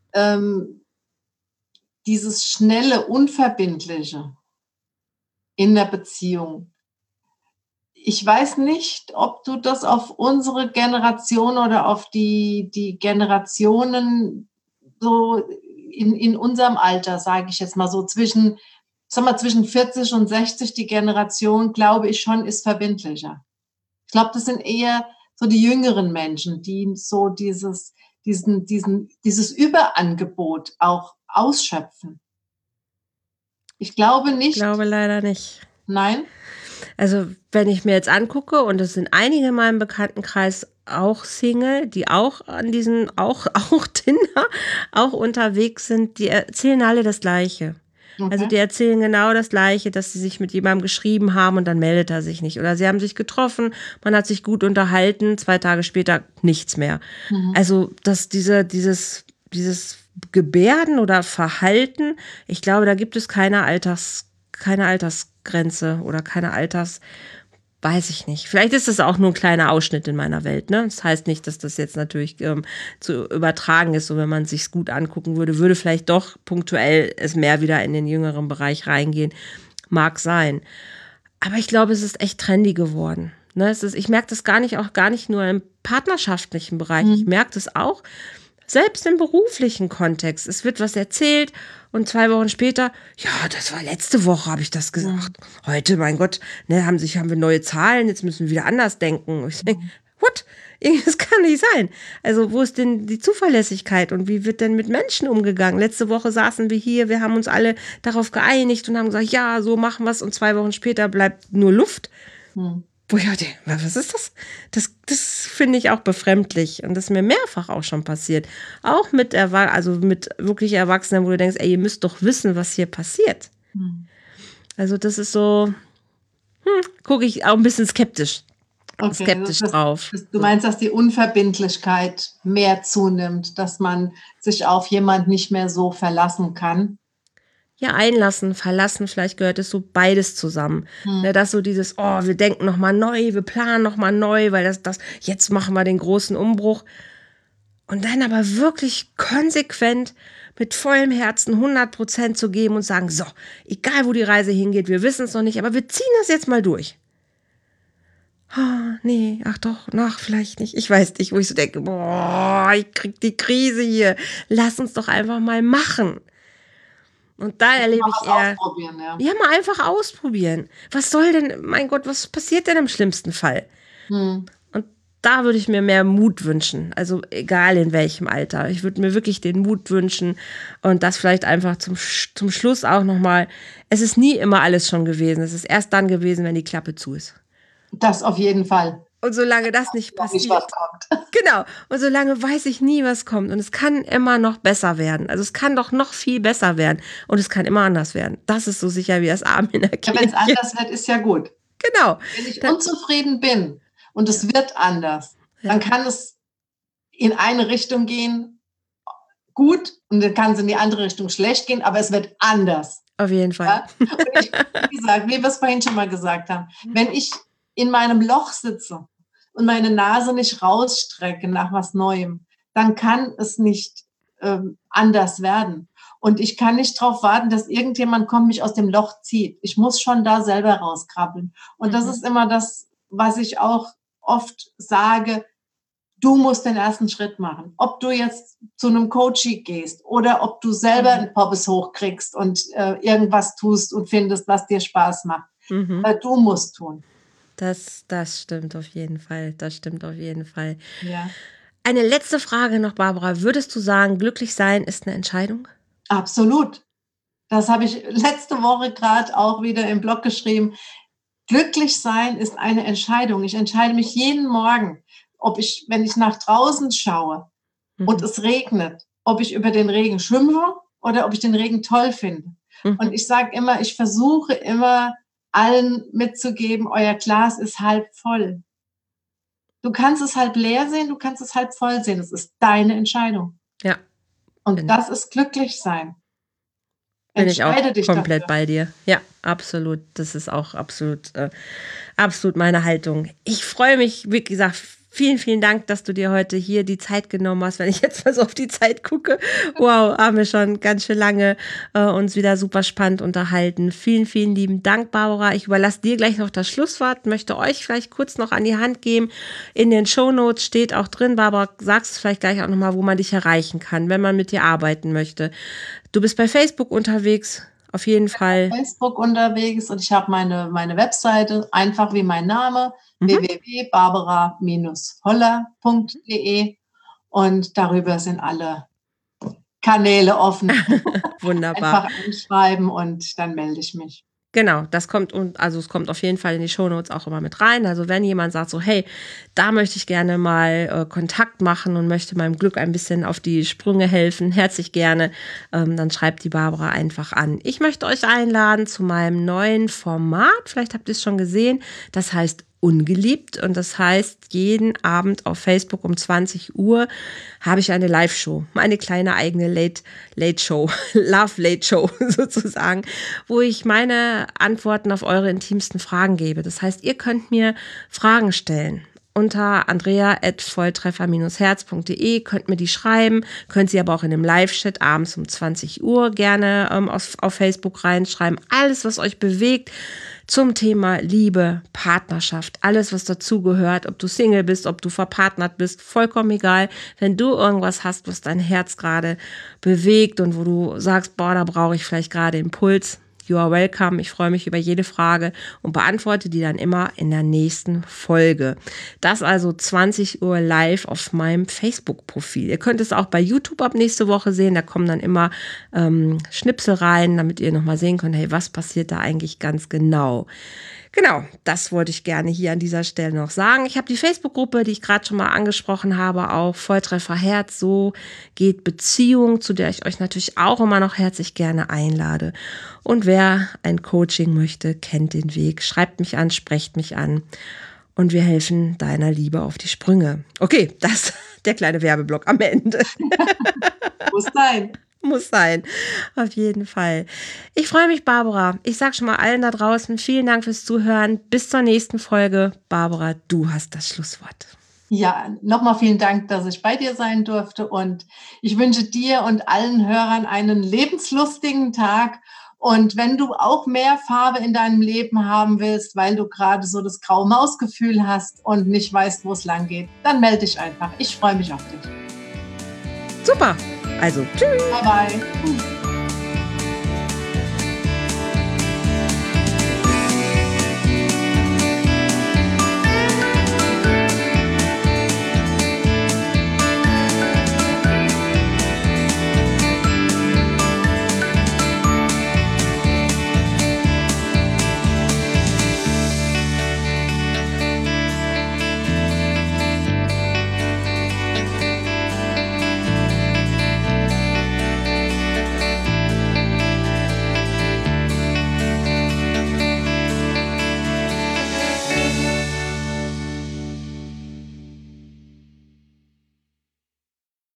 schnelle, unverbindliche in der Beziehung. Ich weiß nicht, ob du das auf unsere Generation oder auf die Generationen so in unserem Alter, sage ich jetzt mal so, zwischen 40 und 60, die Generation, glaube ich schon, ist verbindlicher. Ich glaube, das sind eher so die jüngeren Menschen, die so dieses Überangebot auch ausschöpfen. Ich glaube nicht. Ich glaube leider nicht. Nein? Also wenn ich mir jetzt angucke, und es sind einige in meinem Bekanntenkreis auch Single, die auch an auch Tinder, auch unterwegs sind, die erzählen alle das Gleiche. Okay. Also die erzählen genau das Gleiche, dass sie sich mit jemandem geschrieben haben und dann meldet er sich nicht. Oder sie haben sich getroffen, man hat sich gut unterhalten, 2 Tage später nichts mehr. Also dass dieses Gebärden oder Verhalten, ich glaube, da gibt es keine Altersgrenze oder weiß ich nicht. Vielleicht ist das auch nur ein kleiner Ausschnitt in meiner Welt, ne? Das heißt nicht, dass das jetzt natürlich zu übertragen ist. So, wenn man es sich gut angucken würde vielleicht doch punktuell es mehr wieder in den jüngeren Bereich reingehen. Mag sein. Aber ich glaube, es ist echt trendy geworden. Ne? Ich merke das gar nicht nur im partnerschaftlichen Bereich. Ich merke das auch selbst im beruflichen Kontext. Es wird was erzählt und 2 Wochen später, ja, das war letzte Woche, habe ich das gesagt. Heute, mein Gott, ne, haben wir neue Zahlen, jetzt müssen wir wieder anders denken. Und ich denke, what? Das kann nicht sein. Also wo ist denn die Zuverlässigkeit und wie wird denn mit Menschen umgegangen? Letzte Woche saßen wir hier, wir haben uns alle darauf geeinigt und haben gesagt, ja, so machen wir es und 2 Wochen später bleibt nur Luft. Wo ich dachte, was ist das? Das finde ich auch befremdlich. Und das ist mir mehrfach auch schon passiert. Auch mit wirklich Erwachsenen, wo du denkst, ey, ihr müsst doch wissen, was hier passiert. Also das ist so, gucke ich auch ein bisschen skeptisch drauf. Du meinst, dass die Unverbindlichkeit mehr zunimmt, dass man sich auf jemand nicht mehr so verlassen kann? Ja, einlassen, verlassen, vielleicht gehört es so beides zusammen. Ne, dass so dieses, wir denken nochmal neu, wir planen nochmal neu, weil jetzt machen wir den großen Umbruch. Und dann aber wirklich konsequent mit vollem Herzen 100% zu geben und sagen, so, egal wo die Reise hingeht, wir wissen es noch nicht, aber wir ziehen das jetzt mal durch. Nee, ach doch, vielleicht nicht. Ich weiß nicht, wo ich so denke, ich krieg die Krise hier. Lass uns doch einfach mal machen. Und da erlebe ich eher, mal einfach ausprobieren. Was soll denn, mein Gott, was passiert denn im schlimmsten Fall? Und da würde ich mir mehr Mut wünschen. Also egal in welchem Alter. Ich würde mir wirklich den Mut wünschen und das vielleicht einfach zum Schluss auch nochmal. Es ist nie immer alles schon gewesen. Es ist erst dann gewesen, wenn die Klappe zu ist. Das auf jeden Fall. Und solange das nicht passiert, was kommt. Genau, und solange weiß ich nie, was kommt. Und es kann immer noch besser werden. Also es kann doch noch viel besser werden. Und es kann immer anders werden. Das ist so sicher wie das Amen in der Kirche. Ja, wenn es anders wird, ist ja gut. Genau. Wenn ich unzufrieden bin und es wird anders, dann kann es in eine Richtung gehen, gut, und dann kann es in die andere Richtung schlecht gehen, aber es wird anders. Auf jeden Fall. Ja? Und wie gesagt, wie wir es vorhin schon mal gesagt haben, wenn ich in meinem Loch sitze und meine Nase nicht rausstrecke nach was Neuem, dann kann es nicht anders werden. Und ich kann nicht darauf warten, dass irgendjemand kommt, mich aus dem Loch zieht. Ich muss schon da selber rauskrabbeln. Und das ist immer das, was ich auch oft sage, du musst den ersten Schritt machen. Ob du jetzt zu einem Coaching gehst oder ob du selber einen Poppes hochkriegst und irgendwas tust und findest, was dir Spaß macht. Du musst tun. Das stimmt auf jeden Fall. Das stimmt auf jeden Fall. Ja. Eine letzte Frage noch, Barbara. Würdest du sagen, glücklich sein ist eine Entscheidung? Absolut. Das habe ich letzte Woche gerade auch wieder im Blog geschrieben. Glücklich sein ist eine Entscheidung. Ich entscheide mich jeden Morgen, wenn ich nach draußen schaue und es regnet, ob ich über den Regen schimpfe oder ob ich den Regen toll finde. Und ich sage immer, ich versuche immer, allen mitzugeben, euer Glas ist halb voll. Du kannst es halb leer sehen, du kannst es halb voll sehen. Es ist deine Entscheidung. Ja. Und das ist glücklich sein. Bin ich auch komplett bei dir. Ja, absolut. Das ist auch absolut meine Haltung. Ich freue mich, wie gesagt, vielen, vielen Dank, dass du dir heute hier die Zeit genommen hast. Wenn ich jetzt mal so auf die Zeit gucke, wow, haben wir schon ganz schön lange uns wieder super spannend unterhalten. Vielen, vielen lieben Dank, Barbara. Ich überlasse dir gleich noch das Schlusswort, möchte euch vielleicht kurz noch an die Hand geben. In den Shownotes steht auch drin, Barbara, sagst du vielleicht gleich auch nochmal, wo man dich erreichen kann, wenn man mit dir arbeiten möchte. Du bist bei Facebook unterwegs. Auf jeden Fall. Ich bin bei Facebook unterwegs und ich habe meine Webseite, einfach wie mein Name, www.barbara-holler.de, und darüber sind alle Kanäle offen. Wunderbar. Einfach anschreiben und dann melde ich mich. Genau, es kommt auf jeden Fall in die Shownotes auch immer mit rein. Also wenn jemand sagt so, hey, da möchte ich gerne mal Kontakt machen und möchte meinem Glück ein bisschen auf die Sprünge helfen, herzlich gerne, dann schreibt die Barbara einfach an. Ich möchte euch einladen zu meinem neuen Format. Vielleicht habt ihr es schon gesehen. Das heißt Ungeliebt, und das heißt, jeden Abend auf Facebook um 20 Uhr habe ich eine Live-Show, meine kleine eigene Late-Show, Love-Late-Show sozusagen, wo ich meine Antworten auf eure intimsten Fragen gebe. Das heißt, ihr könnt mir Fragen stellen unter andrea@volltreffer-herz.de, könnt mir die schreiben, könnt sie aber auch in einem Live-Chat abends um 20 Uhr gerne auf Facebook reinschreiben. Alles, was euch bewegt zum Thema Liebe, Partnerschaft, alles, was dazugehört, ob du Single bist, ob du verpartnert bist, vollkommen egal. Wenn du irgendwas hast, was dein Herz gerade bewegt und wo du sagst, boah, da brauche ich vielleicht gerade Impuls, you are welcome. Ich freue mich über jede Frage und beantworte die dann immer in der nächsten Folge. Das also 20 Uhr live auf meinem Facebook-Profil. Ihr könnt es auch bei YouTube ab nächste Woche sehen. Da kommen dann immer Schnipsel rein, damit ihr nochmal sehen könnt, hey, was passiert da eigentlich ganz genau. Genau, das wollte ich gerne hier an dieser Stelle noch sagen. Ich habe die Facebook-Gruppe, die ich gerade schon mal angesprochen habe, auch Volltreffer Herz. So geht Beziehung, zu der ich euch natürlich auch immer noch herzlich gerne einlade. Und wer ein Coaching möchte, kennt den Weg. Schreibt mich an, sprecht mich an. Und wir helfen deiner Liebe auf die Sprünge. Okay, das der kleine Werbeblock am Ende. Muss sein. Muss sein, auf jeden Fall. Ich freue mich, Barbara. Ich sage schon mal allen da draußen, vielen Dank fürs Zuhören. Bis zur nächsten Folge. Barbara, du hast das Schlusswort. Ja, nochmal vielen Dank, dass ich bei dir sein durfte. Und ich wünsche dir und allen Hörern einen lebenslustigen Tag. Und wenn du auch mehr Farbe in deinem Leben haben willst, weil du gerade so das Grau-Maus-Gefühl hast und nicht weißt, wo es lang geht, dann melde dich einfach. Ich freue mich auf dich. Super. Also, tschüss. Bye, bye.